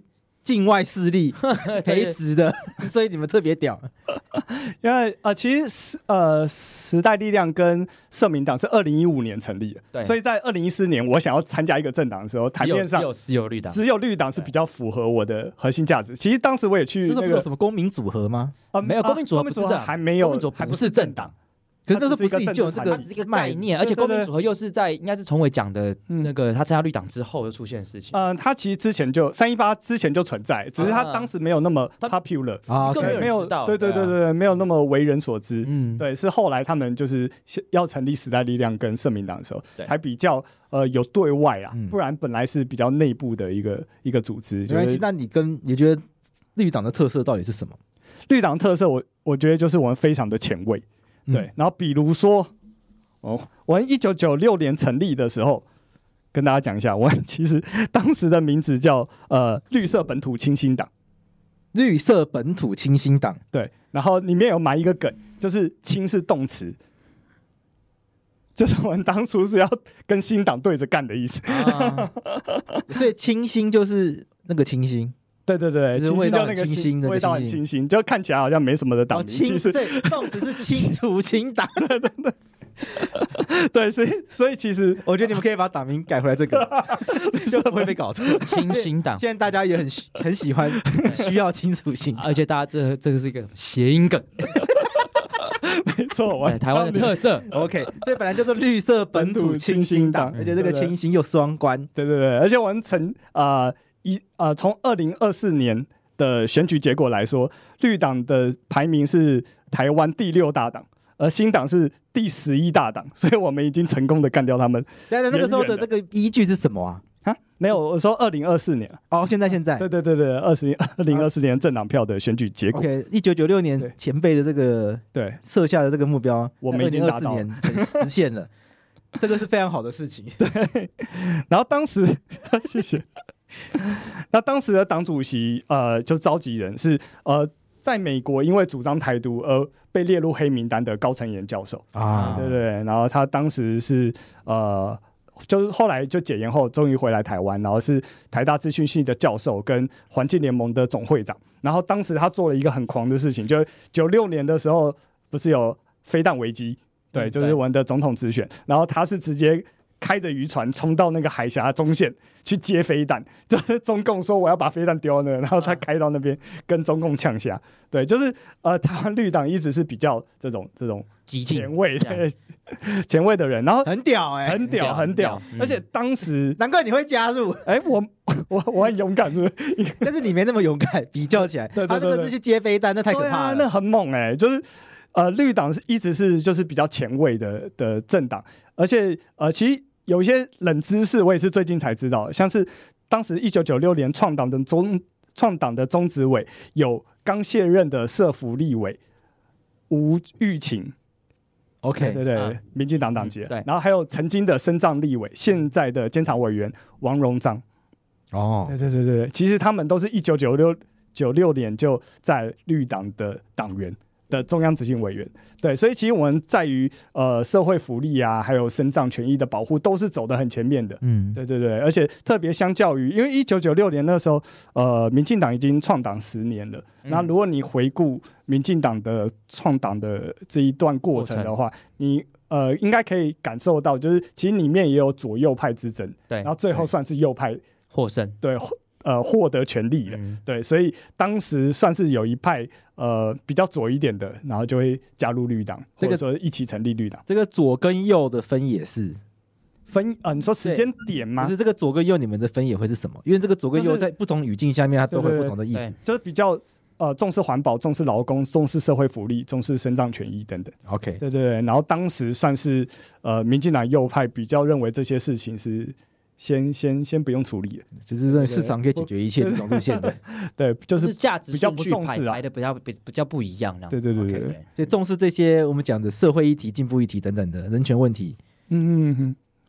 Speaker 2: 境外势力培植的，所以你们特别屌。
Speaker 4: 因为呃，其实呃，时代力量跟社民党是二零一五年成立的，
Speaker 3: 对，
Speaker 4: 所以在二零一四年我想要参加一个政党的时候，台面上
Speaker 3: 只有只有绿党，
Speaker 4: 只有绿党是比较符合我的核心价值。其实当时我也去
Speaker 2: 那个
Speaker 4: 那个
Speaker 2: 有什么公民组合吗？
Speaker 4: 呃
Speaker 3: 没有公民组合
Speaker 4: 啊
Speaker 3: 不是这样
Speaker 4: 还没有，
Speaker 3: 公民组合
Speaker 4: 还
Speaker 3: 不是政党。
Speaker 2: 可是那时候不是已经有这个
Speaker 3: 它只是一个概念，而且公民组合又是在应该是崇伟讲的那个他参加绿党之后就出现的事情。
Speaker 4: 嗯，他其实之前就三一八之前就存在，只是他当时没有那么 popular
Speaker 2: 啊，
Speaker 3: 根本没有人知道，
Speaker 4: 对对对对，没有那么为人所知。
Speaker 3: 嗯，
Speaker 4: 对，是后来他们就是要成立时代力量跟社民党的时候，才比较呃有对外啊，不然本来是比较内部的一个一个组织。
Speaker 2: 没关系，那你跟你觉得绿党的特色到底是什么？
Speaker 4: 绿党特色我我觉得就是我们非常的前卫。对，嗯、然后比如说，哦，我们一九九六年成立的时候，跟大家讲一下，我们其实当时的名字叫呃绿色本土清新党，
Speaker 2: 绿色本土清新党，
Speaker 4: 对，然后里面有埋一个梗，就是清是动词，就是我们当初是要跟新党对着干的意思，
Speaker 2: 啊、所以清新就是那个清新。
Speaker 4: 对对对，
Speaker 2: 就是味道很清新的，
Speaker 4: 味道很清新，就看起来好像没什么的党名。
Speaker 2: 清，所以动词是清除清党。
Speaker 4: 对对对，对，所以所以其实
Speaker 2: 我觉得你们可以把党名改回来，这个就不会被搞错。
Speaker 3: 清新党，
Speaker 2: 现在大家也很很喜欢，需要清除新党，
Speaker 3: 而且大家这这个是一个谐音梗。
Speaker 4: 没错，
Speaker 3: 台湾的特色。
Speaker 2: OK， 这本来叫做绿色本土清新党，而且这个清新又双关。
Speaker 4: 对对对，而且我们成啊。一呃，从二零二四年的选举结果来说，绿党的排名是台湾第六大党，而新党是第十一大党，所以我们已经成功的干掉他们。
Speaker 2: 但是那个时候的这个依据是什么啊？
Speaker 4: 啊，没有，我说二零二四年
Speaker 2: 哦，现在现在，
Speaker 4: 对对对对，二十二零二四年政党票的选举结果。
Speaker 2: OK， 一九九六年前辈的这个
Speaker 4: 对
Speaker 2: 设下的这个目标，
Speaker 4: 我们已经达到
Speaker 2: 了，实现了，这个是非常好的事情。
Speaker 4: 对，然后当时谢谢。那当时的党主席呃，就召集人是呃，在美国因为主张台独而被列入黑名单的高成炎教授啊，对对对，然后他当时是呃，就是后来就解严后终于回来台湾，然后是台大资讯系的教授跟环境联盟的总会长，然后当时他做了一个很狂的事情，就九六年的时候不是有飞弹危机，对，就是我们的总统直选，然后他是直接开着渔船冲到那个海峡中线去接飞弹，就是中共说我要把飞弹丢那，然后他开到那边跟中共呛下。对，就是呃，台湾绿党一直是比较这种这种前卫对前卫的人，然后
Speaker 2: 很屌哎、欸，
Speaker 4: 很屌很屌，
Speaker 3: 嗯、
Speaker 4: 而且当时
Speaker 2: 难怪你会加入，
Speaker 4: 哎、欸，我我我很勇敢是不是？
Speaker 2: 但是你没那么勇敢，比较起来，
Speaker 4: 对对对对
Speaker 2: 他这个是去接飞弹，那太可怕了，
Speaker 4: 啊、那很猛哎、欸，就是。呃，绿党是一直是就是比较前卫的的政党，而且呃，其实有一些冷知识我也是最近才知道，像是当时一九九六年创党的中创党的中执委有刚卸任的社福立委吴玉琴
Speaker 2: ，OK，
Speaker 4: 对对对，
Speaker 3: 啊、
Speaker 4: 民进党党籍、
Speaker 3: 嗯，对，
Speaker 4: 然后还有曾经的身障立委，现在的监察委员王荣章，
Speaker 2: 哦，
Speaker 4: 对对对对，其实他们都是一九九六九六年就在绿党的党员。的中央执行委员，对，所以其实我们在于呃社会福利啊，还有身障权益的保护，都是走得很前面的。嗯，对对对，而且特别相较于，因为一九九六年那时候，呃，民进党已经创党十年了。嗯、那如果你回顾民进党的创党的这一段过程的话，你呃应该可以感受到，就是其实里面也有左右派之争，
Speaker 3: 对，
Speaker 4: 然后最后算是右派
Speaker 3: 获胜，
Speaker 4: 对。呃，获得权利了、嗯，对，所以当时算是有一派呃比较左一点的，然后就会加入绿党，这个说一起成立绿党。
Speaker 2: 这个左跟右的分野是
Speaker 4: 分呃，你说时间点吗？
Speaker 2: 不是这个左跟右，你们的分野会是什么？因为这个左跟右在不同语境下面，它都会不同的意思。
Speaker 4: 对对对，就是比较呃重视环保、重视劳工、重视社会福利、重视身障权益等等。
Speaker 2: OK，
Speaker 4: 对对对，然后当时算是呃民进党右派比较认为这些事情是。先先先不用处理了，
Speaker 2: 就是认为市场可以解决一切这种路线的，
Speaker 4: 对，就是
Speaker 3: 价值
Speaker 4: 比较不重视啊，
Speaker 3: 排的比较比比较不一样，
Speaker 4: 对对对对对，
Speaker 2: 所以重视这些我们讲的社会议题、进步议题等等的人权问题。
Speaker 4: 嗯嗯嗯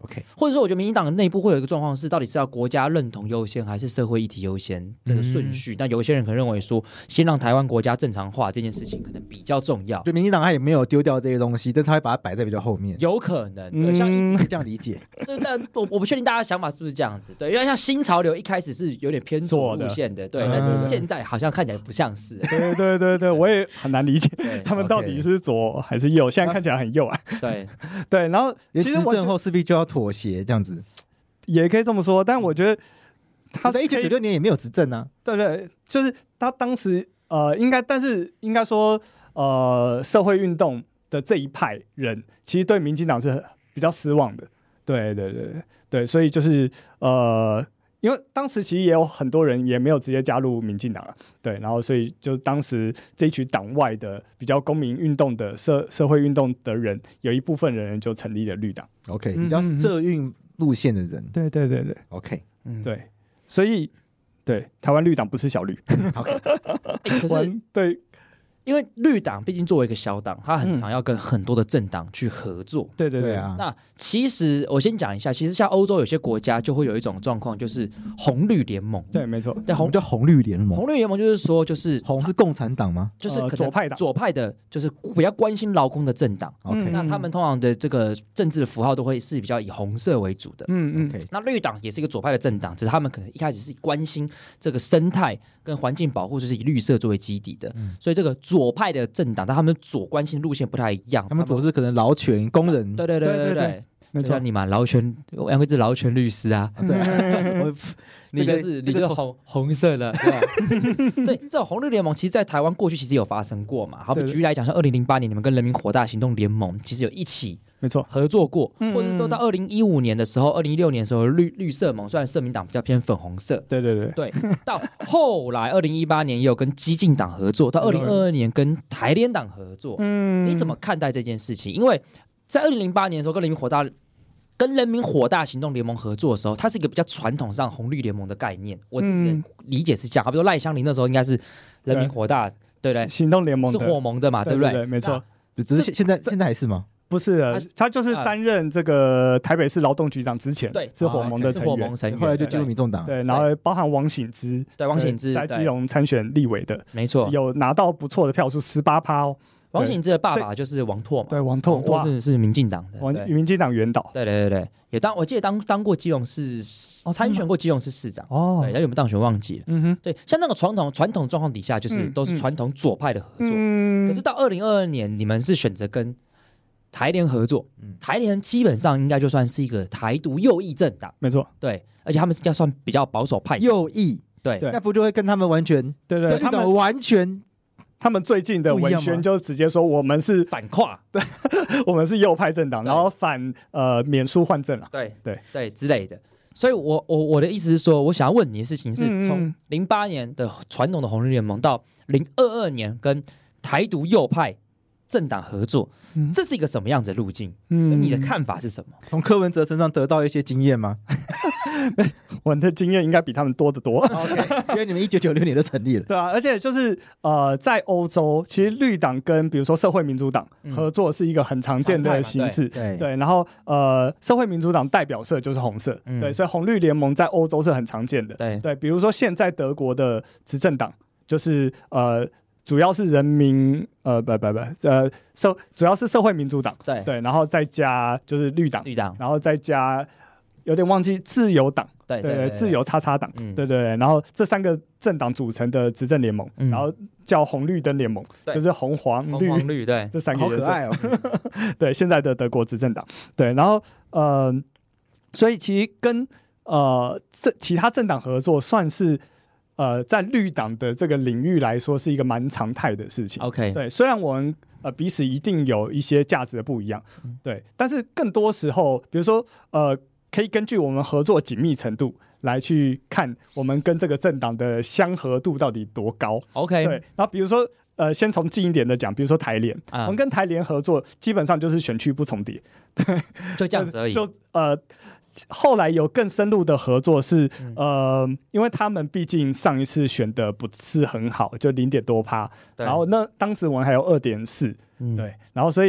Speaker 2: OK，
Speaker 3: 或者说我觉得民进党的内部会有一个状况是，到底是要国家认同优先还是社会议题优先这个顺序？那、嗯、有一些人可能认为说，先让台湾国家正常化这件事情可能比较重要。
Speaker 2: 就民进党他也没有丢掉这些东西，但是他会把它摆在比较后面。
Speaker 3: 有可能，对，像一直
Speaker 2: 这样理解。
Speaker 3: 对，但我我不确定大家想法是不是这样子。对，因为像新潮流一开始是有点偏左路线的，对，但是现在好像看起来不像是。
Speaker 4: 对对对对，我也很难理解他们到底是左还是右，现在看起来很右啊。
Speaker 3: 对
Speaker 4: 对，然后
Speaker 2: 其实执政后势必就要妥协这样子。
Speaker 4: 也可以这么说，但我觉得他
Speaker 2: 在一九九六年也没有执政啊。
Speaker 4: 对对，就是他当时呃，应该，但是应该说呃，社会运动的这一派人，其实对民进党是比较失望的。对对对对，所以就是呃，因为当时其实也有很多人也没有直接加入民进党了，对，然后所以就当时这一群党外的比较公民运动的社社会运动的人，有一部分人就成立了绿党。
Speaker 2: OK， 比较社运路线的人，
Speaker 4: 对对对对
Speaker 2: ，OK，
Speaker 4: 嗯，对，所以对台湾绿党不是小绿
Speaker 2: ，OK，
Speaker 3: 欸、可是
Speaker 4: 对，
Speaker 3: 因为绿党毕竟作为一个小党，它很常要跟很多的政党去合作。
Speaker 4: 对对对
Speaker 2: 啊。
Speaker 3: 那其实我先讲一下，其实像欧洲有些国家就会有一种状况，就是红绿联盟。
Speaker 4: 对，没错。
Speaker 3: 对，红
Speaker 2: 叫红绿联盟。
Speaker 3: 红绿联盟就是说，就是
Speaker 2: 红是共产党吗？
Speaker 3: 就是可能
Speaker 4: 左派党，
Speaker 3: 左派的，就是比较关心劳工的政党。
Speaker 2: OK，
Speaker 3: 那他们通常的这个政治的符号都会是比较以红色为主的。
Speaker 4: 嗯嗯。
Speaker 2: OK，
Speaker 3: 那绿党也是一个左派的政党，只是他们可能一开始是关心这个生态跟环境保护，就是以绿色作为基底的。嗯、所以这个左派的政党，但他们左关心路线不太一样。
Speaker 2: 他们左是可能劳权工人。
Speaker 3: 对对对对 对, 对。没错，你嘛，劳权，我杨贵志劳权律师啊，
Speaker 2: 对啊，
Speaker 3: 你就是、这个、你就是红红色的，对吧？所以这种红绿联盟，其实，在台湾过去其实有发生过嘛。好比举例来讲，像二零零八年，你们跟人民火大行动联盟其实有一起
Speaker 4: 没错
Speaker 3: 合作过，或者是说到二零一五年的时候，二零一六年的时候，绿绿色盟虽然社民党比较偏粉红色，
Speaker 4: 对对对
Speaker 3: 对，到后来二零一八年也有跟基进党合作，到二零二二年跟台联党合作，嗯，你怎么看待这件事情？因为在二零零八年的时候，跟人民火大。跟人民火大行动联盟合作的时候，它是一个比较传统上红绿联盟的概念，我自己的理解是这样。好比说赖香林那时候应该是人民火大， 对, 对不对？
Speaker 4: 行动联盟
Speaker 3: 是火盟的嘛，
Speaker 4: 对
Speaker 3: 不对？
Speaker 4: 对，没错。
Speaker 2: 只是现在现在还是吗？
Speaker 4: 不是的，他就是担任这个台北市劳动局长之前，
Speaker 3: 对，
Speaker 4: 是火盟的成员，
Speaker 3: 火盟成员，
Speaker 2: 后来就进入民众党，
Speaker 4: 对，然后包含王醒之，
Speaker 3: 对，王醒之
Speaker 4: 在基隆参选立委的，
Speaker 3: 没错，
Speaker 4: 有拿到不错的票数，十八趴哦。
Speaker 3: 王醒之的爸爸就是王拓嘛，
Speaker 4: 对，王拓，
Speaker 3: 王拓是是民进党的，
Speaker 4: 王民进党元导，
Speaker 3: 对对对对，也当我记得当当过基隆市参选过基隆市市长
Speaker 4: 哦，
Speaker 3: 对，他有没有当选忘记了，嗯哼，对，像那个传统传统状况底下，就是都是传统左派的合作，
Speaker 4: 嗯，
Speaker 3: 可是到二零二二年，你们是选择跟台联合作，嗯，台联基本上应该就算是一个台独右翼政党，
Speaker 4: 没错，
Speaker 3: 对，而且他们是要算比较保守派，
Speaker 2: 右翼，
Speaker 3: 对，
Speaker 2: 那不就会跟他们完全，
Speaker 4: 对对，
Speaker 2: 他们完全。
Speaker 4: 他们最近的文宣就直接说我们是
Speaker 3: 反跨，
Speaker 4: 对，我们是右派政党，然后反呃免书换证了，
Speaker 3: 对
Speaker 4: 对
Speaker 3: 对之类的。所以我我我的意思是说，我想要问你的事情是从零八年的传统的红绿联盟到零二二年跟台独右派政党合作，嗯、这是一个什么样子的路径？嗯，你的看法是什么？
Speaker 2: 从柯文哲身上得到一些经验吗？
Speaker 4: 我的经验应该比他们多得多。
Speaker 2: OK， 因为你们一九九六年就成立了，
Speaker 4: 对啊，而且就是呃，在欧洲，其实绿党跟比如说社会民主党合作是一个很常见的形式，
Speaker 3: 嗯、
Speaker 2: 对,
Speaker 4: 对，然后呃，社会民主党代表色就是红色，嗯、对，所以红绿联盟在欧洲是很常见的，
Speaker 3: 对
Speaker 4: 对，比如说现在德国的执政党就是呃。主要是人民呃不不不呃社主要是社会民主党，
Speaker 3: 对
Speaker 4: 对，然后再加就是绿党，
Speaker 3: 绿党，
Speaker 4: 然后再加有点忘记自由党，
Speaker 3: 对
Speaker 4: 对,
Speaker 3: 对, 对
Speaker 4: 自由叉叉党，
Speaker 3: 嗯、
Speaker 4: 对对对，然后这三个政党组成的执政联盟，嗯、然后叫红绿灯联盟，就是红黄绿
Speaker 3: 红黄绿对
Speaker 4: 这三个颜色，
Speaker 2: 好可爱哦。
Speaker 4: 对，现在的德国执政党，对，然后呃，所以其实跟呃这其他政党合作算是。呃，在绿党的这个领域来说，是一个蛮常态的事情。
Speaker 3: OK，
Speaker 4: 对，虽然我们呃彼此一定有一些价值的不一样，对，但是更多时候，比如说呃，可以根据我们合作紧密程度来去看我们跟这个政党的相合度到底多高。
Speaker 3: OK，
Speaker 4: 对，然后比如说呃，先从近一点的讲，比如说台联，啊、我们跟台联合作，基本上就是选区不重叠，对，
Speaker 3: 就这样子而已。
Speaker 4: 就呃。后来有更深入的合作是，嗯、呃，因为他们毕竟上一次选的不是很好，就零点多趴，然后那当时我们还有二点四，对，然后所以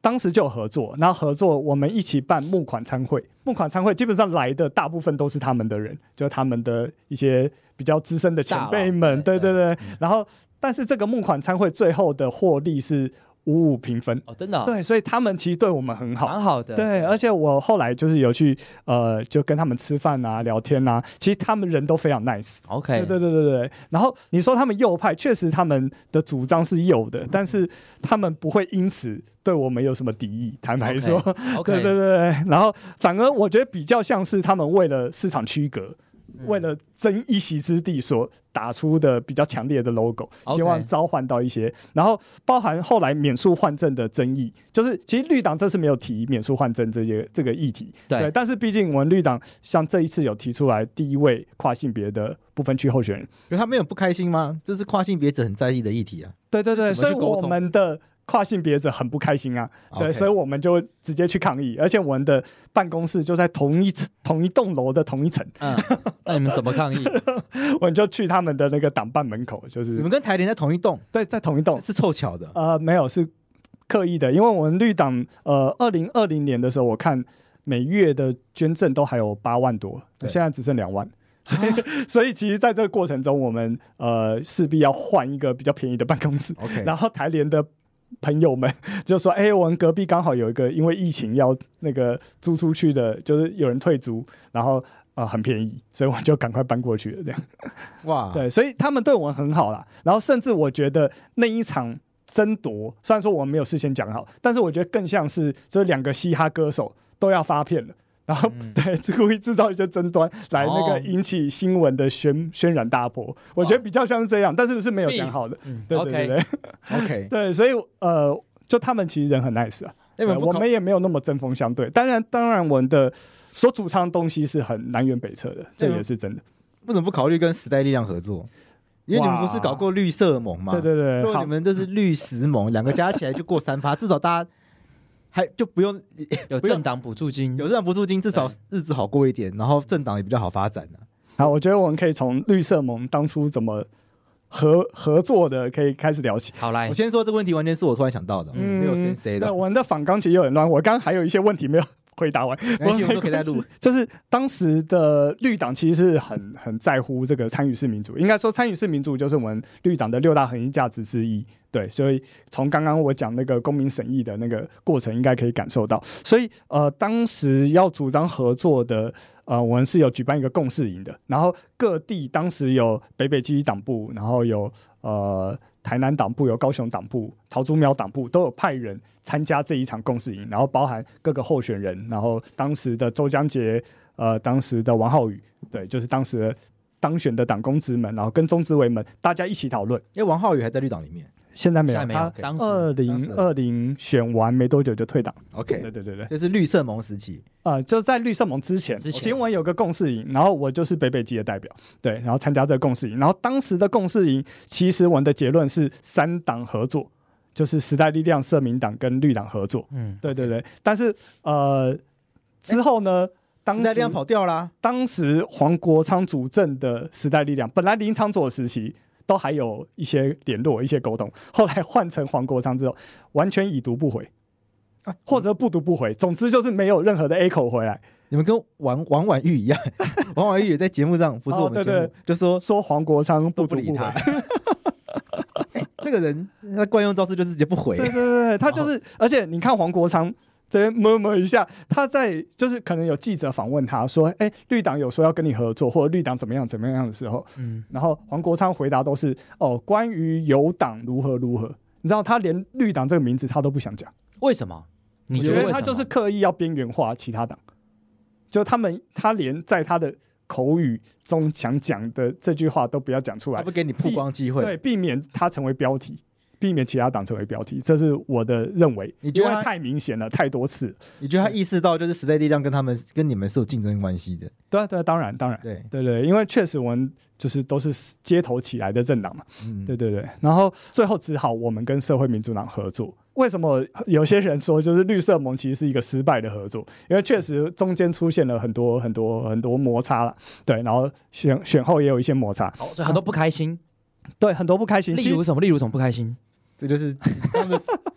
Speaker 4: 当时就有合作，然后合作我们一起办募款餐会，募款餐会基本上来的大部分都是他们的人，就他们的一些比较资深的前辈们，对对 对, 对、嗯、然后但是这个募款餐会最后的获利是五五平分
Speaker 3: 哦，真的、哦、
Speaker 4: 对，所以他们其实对我们很好，
Speaker 3: 蛮好的。
Speaker 4: 对，而且我后来就是有去呃，就跟他们吃饭啊、聊天啊，其实他们人都非常 nice。OK， 对对对对对。然后你说他们右派，确实他们的主张是右的，但是他们不会因此对我们有什么敌意。坦白说，
Speaker 3: okay, okay.
Speaker 4: 对对对。然后反而我觉得比较像是他们为了市场区隔。为了争一席之地所打出的比较强烈的 logo， 希望召唤到一些， okay. 然后包含后来免诉换证的争议，就是其实绿党这次没有提免诉换证这个这个议题， 对, 对，但是毕竟我们绿党像这一次有提出来第一位跨性别的不分区候选人，
Speaker 2: 因为他们有不开心吗？这是跨性别者很在意的议题啊。
Speaker 4: 对对对，所以我们的跨性别者很不开心啊，对， okay. 所以我们就直接去抗议，而且我们的办公室就在同一同一栋楼的同一层。
Speaker 3: 嗯，那你们怎么抗议？
Speaker 4: 我们就去他们的那个党办门口，就是
Speaker 2: 你们跟台联在同一栋？
Speaker 4: 对，在同一栋，
Speaker 2: 是凑巧的？
Speaker 4: 呃，没有，是刻意的，因为我们绿党呃，二零二零年的时候，我看每月的捐赠都还有八万多，现在只剩两万。所以，啊、所以其实在这个过程中，我们呃势必要换一个比较便宜的办公室。
Speaker 2: Okay.
Speaker 4: 然后台联的朋友们就说：“哎、欸，我们隔壁刚好有一个因为疫情要那个租出去的，就是有人退租，然后呃很便宜，所以我就赶快搬过去了。”这样，哇，对，所以他们对我们很好啦。然后甚至我觉得那一场争夺，虽然说我们没有事先讲好，但是我觉得更像是这两个嘻哈歌手都要发片了。然后、嗯、对，故意制造一些争端来那个引起新闻的渲渲染大波，我觉得比较像是这样，但是不是没有讲好的，嗯、对对对对
Speaker 2: ，OK，
Speaker 4: 对，所以呃，就他们其实人很 nice 啊，欸、我们也没有那么针锋相对。当然，当然我们的所主张的东西是很南辕北辙的，这也是真的。
Speaker 2: 为什么不考虑跟时代力量合作？因为你们不是搞过绿色盟吗？
Speaker 4: 对对对，
Speaker 2: 如果你们就是绿时盟，两个加起来就过三趴，至少大家。还就不用
Speaker 3: 有政党补助金，
Speaker 2: 有政党补助金，至少日子好过一点，然后政党也比较好发展啊。
Speaker 4: 好，我觉得我们可以从绿色盟当初怎么合合作的，可以开始聊起。
Speaker 3: 好，来，
Speaker 2: 我先说这个问题，完全是我突然想到的，嗯、没有先 say 的。
Speaker 4: 我们的访纲其实有点乱，我刚刚还有一些问题没有回答完，
Speaker 2: 没关系，我们都可以再录。
Speaker 4: 就是当时的绿党其实是很很在乎这个参与式民主，应该说参与式民主就是我们绿党的六大核心价值之一。对，所以从刚刚我讲那个公民审议的那个过程，应该可以感受到。所以呃，当时要主张合作的，呃，我们是有举办一个共识营的，然后各地当时有北北基党部，然后有呃台南党部，有高雄党部、桃竹苗党部，都有派人参加这一场共识营，然后包含各个候选人，然后当时的周江杰，呃，当时的王浩宇，对，就是当时的当选的党公职们，然后跟中执委们大家一起讨论。
Speaker 2: 因为王浩宇还在绿党里面。
Speaker 4: 现在没有，
Speaker 3: 他
Speaker 4: 二零二零选完没多久就退党。
Speaker 2: OK，
Speaker 4: 对对对对，
Speaker 2: 这是绿色盟时期。
Speaker 4: 呃，就在绿色盟之前，之前新闻有个共识营，然后我就是北北基的代表，对，然后参加这个共识营，然后当时的共识营，其实我们的结论是三党合作，就是时代力量、社民党跟绿党合作。嗯，对对对，但是呃之后呢？当时
Speaker 2: 时代力量跑掉啦。
Speaker 4: 当时黄国昌主政的时代力量，本来林昶佐时期。都还有一些联络、一些沟通，后来换成黄国昌之后，完全已读不回，啊、或者不读不回，总之就是没有任何的 echo 回来。
Speaker 2: 你们跟王王婉玉一样，王婉玉也在节目上，不是我们节目，哦、对对
Speaker 4: 就说说黄国昌不读不回。
Speaker 2: 不理他欸、这个人他惯用招式就是直接不回。
Speaker 4: 对对对，他就是，而且你看黄国昌。这边摸摸一下，他在就是可能有记者访问他说：“哎、欸，绿党有说要跟你合作，或者绿党怎么样怎么样的时候，嗯，然后黄国昌回答都是哦，关于友党如何如何，你知道他连绿党这个名字他都不想讲，
Speaker 3: 为什么？你
Speaker 4: 觉得他就是刻意要边缘化其他党？就他们他连在他的口语中想讲的这句话都不要讲出来，
Speaker 2: 他不给你曝光机会，
Speaker 4: 对，避免他成为标题。”避免其他党成为标题，这是我的认为。
Speaker 2: 你觉得
Speaker 4: 太明显了，太多次。
Speaker 2: 你觉得他意识到就是时代力量跟他们跟你们是有竞争关系的？
Speaker 4: 对啊，对啊，当然，当然，
Speaker 2: 对
Speaker 4: 对对，因为确实我们就是都是街头起来的政党嘛，嗯，对对对。然后最后只好我们跟社会民主党合作。为什么有些人说就是绿色盟其实是一个失败的合作？因为确实中间出现了很多很多很多摩擦了，对，然后选选后也有一些摩擦，
Speaker 3: 好，所以很多不开心。
Speaker 4: 对，很多不开心。
Speaker 3: 例如什么？例如什么不开心？
Speaker 2: 这就是他们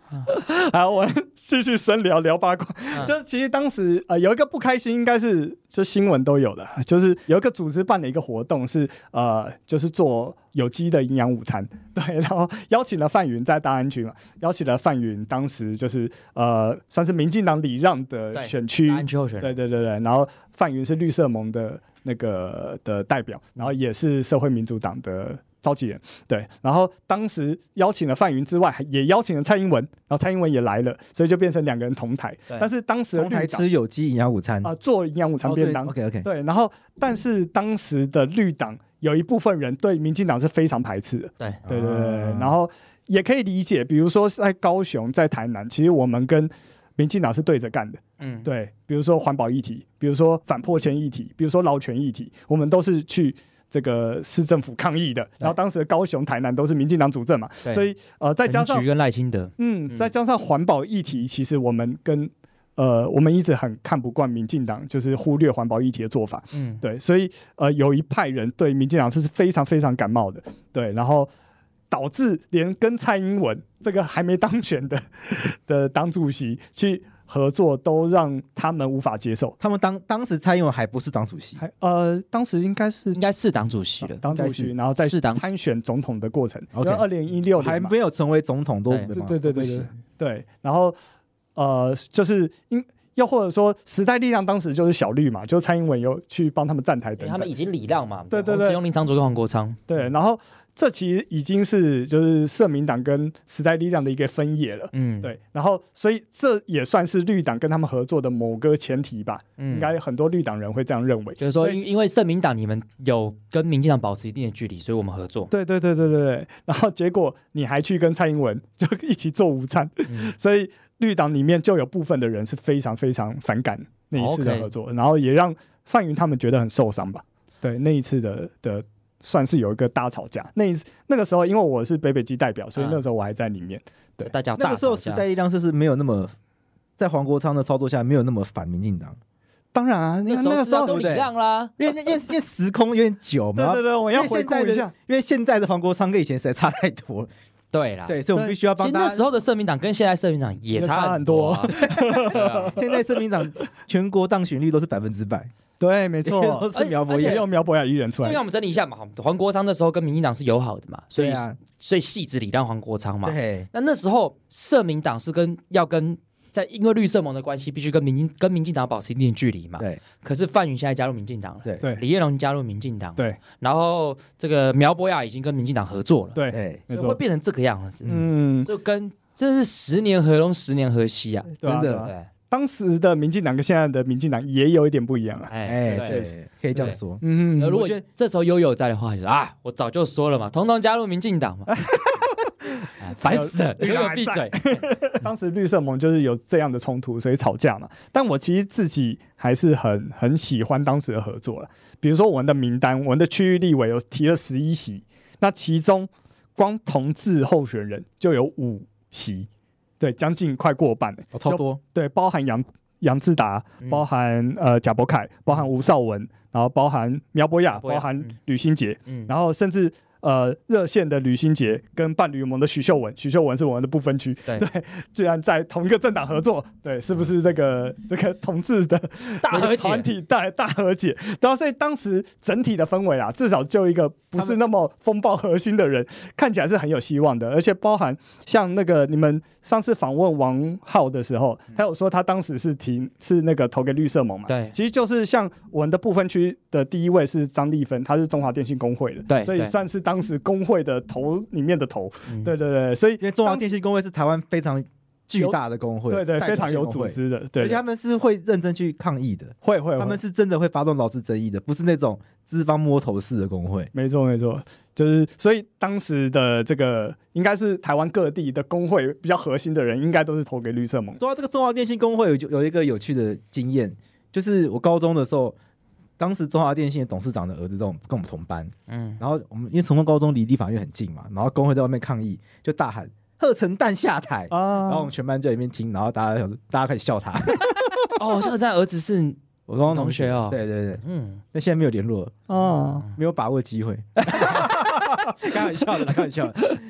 Speaker 4: 好，我们继续深聊聊八卦。
Speaker 3: 嗯
Speaker 4: 就是其实当时呃有一个不开心，应该是就新闻都有的，就是有一个组织办了一个活动是，呃就是做有机的营养午餐，对，然后邀请了范云在大安区嘛，邀请了范云，当时就是呃算是民进党礼让的选区，
Speaker 3: 大安区候选人，
Speaker 4: 对对对对，然后范云是绿色盟的那个的代表，然后也是社会民主党的召集人，对，然后当时邀请了范云之外，也邀请了蔡英文，然后蔡英文也来了，所以就变成两个人同台。但是当时的
Speaker 2: 同台
Speaker 4: 绿党
Speaker 2: 吃有机营养午餐
Speaker 4: 啊、呃，做营养午餐便当。
Speaker 2: 哦、OK OK，
Speaker 4: 对，然后但是当时的绿党有一部分人对民进党是非常排斥的。
Speaker 3: 对
Speaker 4: 对对对，然后也可以理解，比如说在高雄、在台南，其实我们跟民进党是对着干的。嗯，对，比如说环保议题，比如说反迫迁议题，比如说劳权议题，我们都是去这个市政府抗议的。然后当时的高雄、台南都是民进党主政嘛，所以呃，再加上
Speaker 3: 跟赖清德，
Speaker 4: 嗯，再加上环保议题，其实我们跟呃，我们一直很看不惯民进党就是忽略环保议题的做法。嗯，对，所以呃，有一派人对民进党是非常非常感冒的。对，然后导致连跟蔡英文这个还没当选的的党主席去合作都让他们无法接受。
Speaker 2: 他们当当时蔡英文还不是党主席，
Speaker 4: 还呃，当时应该是
Speaker 3: 应该是党主席了，
Speaker 4: 党主席，然后在参选总统的过程，因为二零一六年
Speaker 2: 还没有成为总统都
Speaker 4: 对对对对对对，然后呃，就是因。又或者说，时代力量当时就是小绿嘛，就是蔡英文有去帮他们站台等等，
Speaker 3: 他们已经礼让嘛，
Speaker 4: 对对对，
Speaker 3: 用林长佐跟黄国昌，
Speaker 4: 对，然后这其实已经是就是社民党跟时代力量的一个分野了，嗯，对，然后所以这也算是绿党跟他们合作的某个前提吧，嗯，应该很多绿党人会这样认为，
Speaker 3: 就是说，因因为社民党你们有跟民进党保持一定的距离，所以我们合作，
Speaker 4: 对对对对对，然后结果你还去跟蔡英文就一起做午餐，嗯、所以。绿党里面就有部分的人是非常非常反感那一次的合作， okay. 然后也让范云他们觉得很受伤吧。对，那一次的的算是有一个大吵架。那一次那个时候，因为我是北北基代表，所以那时候我还在里面。对，
Speaker 3: 大家
Speaker 2: 那个时候时代力量就是没有那么在黄国昌的操作下没有那么反民进党。
Speaker 4: 当然啊，那
Speaker 3: 个时候都礼让啦，
Speaker 2: 因为因为因为时空有点久嘛。
Speaker 4: 对对对，我要回顾一下，
Speaker 2: 因为现在的黄国昌跟以前实在差太多了。
Speaker 3: 对啦，
Speaker 2: 对，所以我们必须要帮。
Speaker 3: 其实那时候的社民党跟现在社民党也差很多、啊。
Speaker 2: 现在社民党全国当选率都是百分之百。
Speaker 4: 对，没错，
Speaker 2: 都是苗博雅，
Speaker 4: 用苗博雅一人出来。
Speaker 3: 让我们整理一下嘛，黄国昌那时候跟民进党是友好的嘛，所以、啊、所以戏子礼让黄国昌嘛。
Speaker 2: 对，
Speaker 3: 那那时候社民党是跟要跟。在因为绿色盟的关系，必须跟民进跟民进党保持一定的距离嘛。
Speaker 2: 对。
Speaker 3: 可是范云现在加入民进党了，
Speaker 2: 对。
Speaker 3: 李彦龙加入民进党，
Speaker 4: 对。
Speaker 3: 然后这个苗博雅已经跟民进党合作了，
Speaker 4: 对，
Speaker 3: 所以会变成这个样子。
Speaker 4: 嗯，
Speaker 3: 就跟这是十年河东，十年河西啊，
Speaker 2: 真的。
Speaker 3: 对。
Speaker 4: 当时的民进党跟现在的民进党也有一点不一样啊。
Speaker 2: 哎，对，可以这样说。
Speaker 3: 嗯，如果这时候悠悠在的话，就是啊，我早就说了嘛，统统加入民进党嘛。烦死了！给我闭嘴！
Speaker 4: 当时绿色盟就是有这样的冲突，所以吵架嘛。但我其实自己还是很很喜欢当时的合作了。比如说我们的名单，我们的区域立委有提了十一席，那其中光同志候选人就有五席，对，将近快过半了，
Speaker 2: 哦，超多。
Speaker 4: 对，包含杨杨志达，包含、嗯、呃贾博凯，包含吴少文，然后包含苗博雅，包含吕新杰，嗯、然后甚至。呃，热线的吕新杰跟伴侣盟的许秀文，许秀文是我们的不分区，对，对，居然在同一个政党合作，对，是不是这个这个同志的
Speaker 3: 大和解
Speaker 4: 团体大大和解？然后所以当时整体的氛围啊，至少就一个不是那么风暴核心的人，看起来是很有希望的，而且包含像那个你们上次访问王浩的时候，他有说他当时是提是那个投给绿色盟嘛，
Speaker 3: 对，
Speaker 4: 其实就是像我们的不分区的第一位是张丽芬，他是中华电信工会的，
Speaker 3: 对，
Speaker 4: 所以算是当时工会的头里面的头，嗯、对对对，所以
Speaker 2: 因为中华电信工会是台湾非常巨大的工会，
Speaker 4: 对对，非常有组织的，对，
Speaker 2: 而且他们是会认真去抗议的，
Speaker 4: 会会，
Speaker 2: 他们是真的会发动劳资争议的，不是那种资方摸头式的工会。
Speaker 4: 没错没错，就是所以当时的这个应该是台湾各地的工会比较核心的人，应该都是投给绿色盟。
Speaker 2: 对啊，这个中华电信工会有有一个有趣的经验，就是我高中的时候。当时中华电信的董事长的儿子跟我们跟我们同班，嗯，然后我们因为崇光高中离立法院很近嘛，然后工会在外面抗议，就大喊贺成蛋下台啊，然后我们全班就在里面听，然后大家大家开始笑他。
Speaker 3: 哦，贺成蛋儿子是
Speaker 2: 我高中
Speaker 3: 同学哦，
Speaker 2: 对对对，嗯，但现在没有联络哦，没有把握机会。开玩笑的，开玩笑的。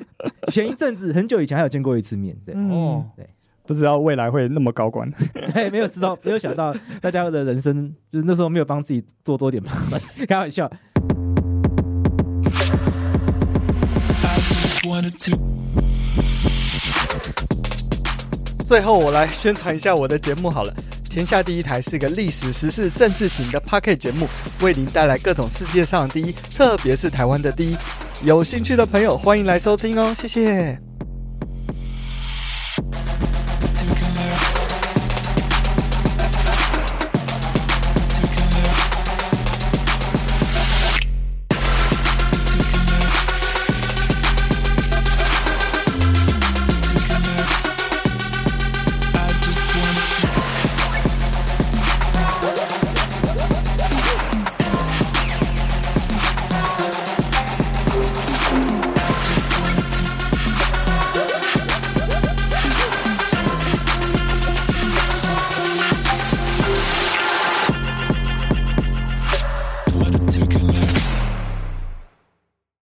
Speaker 2: 前一阵子很久以前还有见过一次面，对，
Speaker 4: 嗯、
Speaker 3: 哦，
Speaker 2: 对，
Speaker 4: 不知道未来会那么高官。
Speaker 2: 对，没有知道，没有想到大家的人生，就是那时候没有帮自己做多点判断，开玩笑。
Speaker 5: 最后我来宣传一下我的节目好了。天下第一台是个历史时事政治型的 Podcast 节目，为您带来各种世界上的第一，特别是台湾的第一。有兴趣的朋友欢迎来收听哦，谢谢。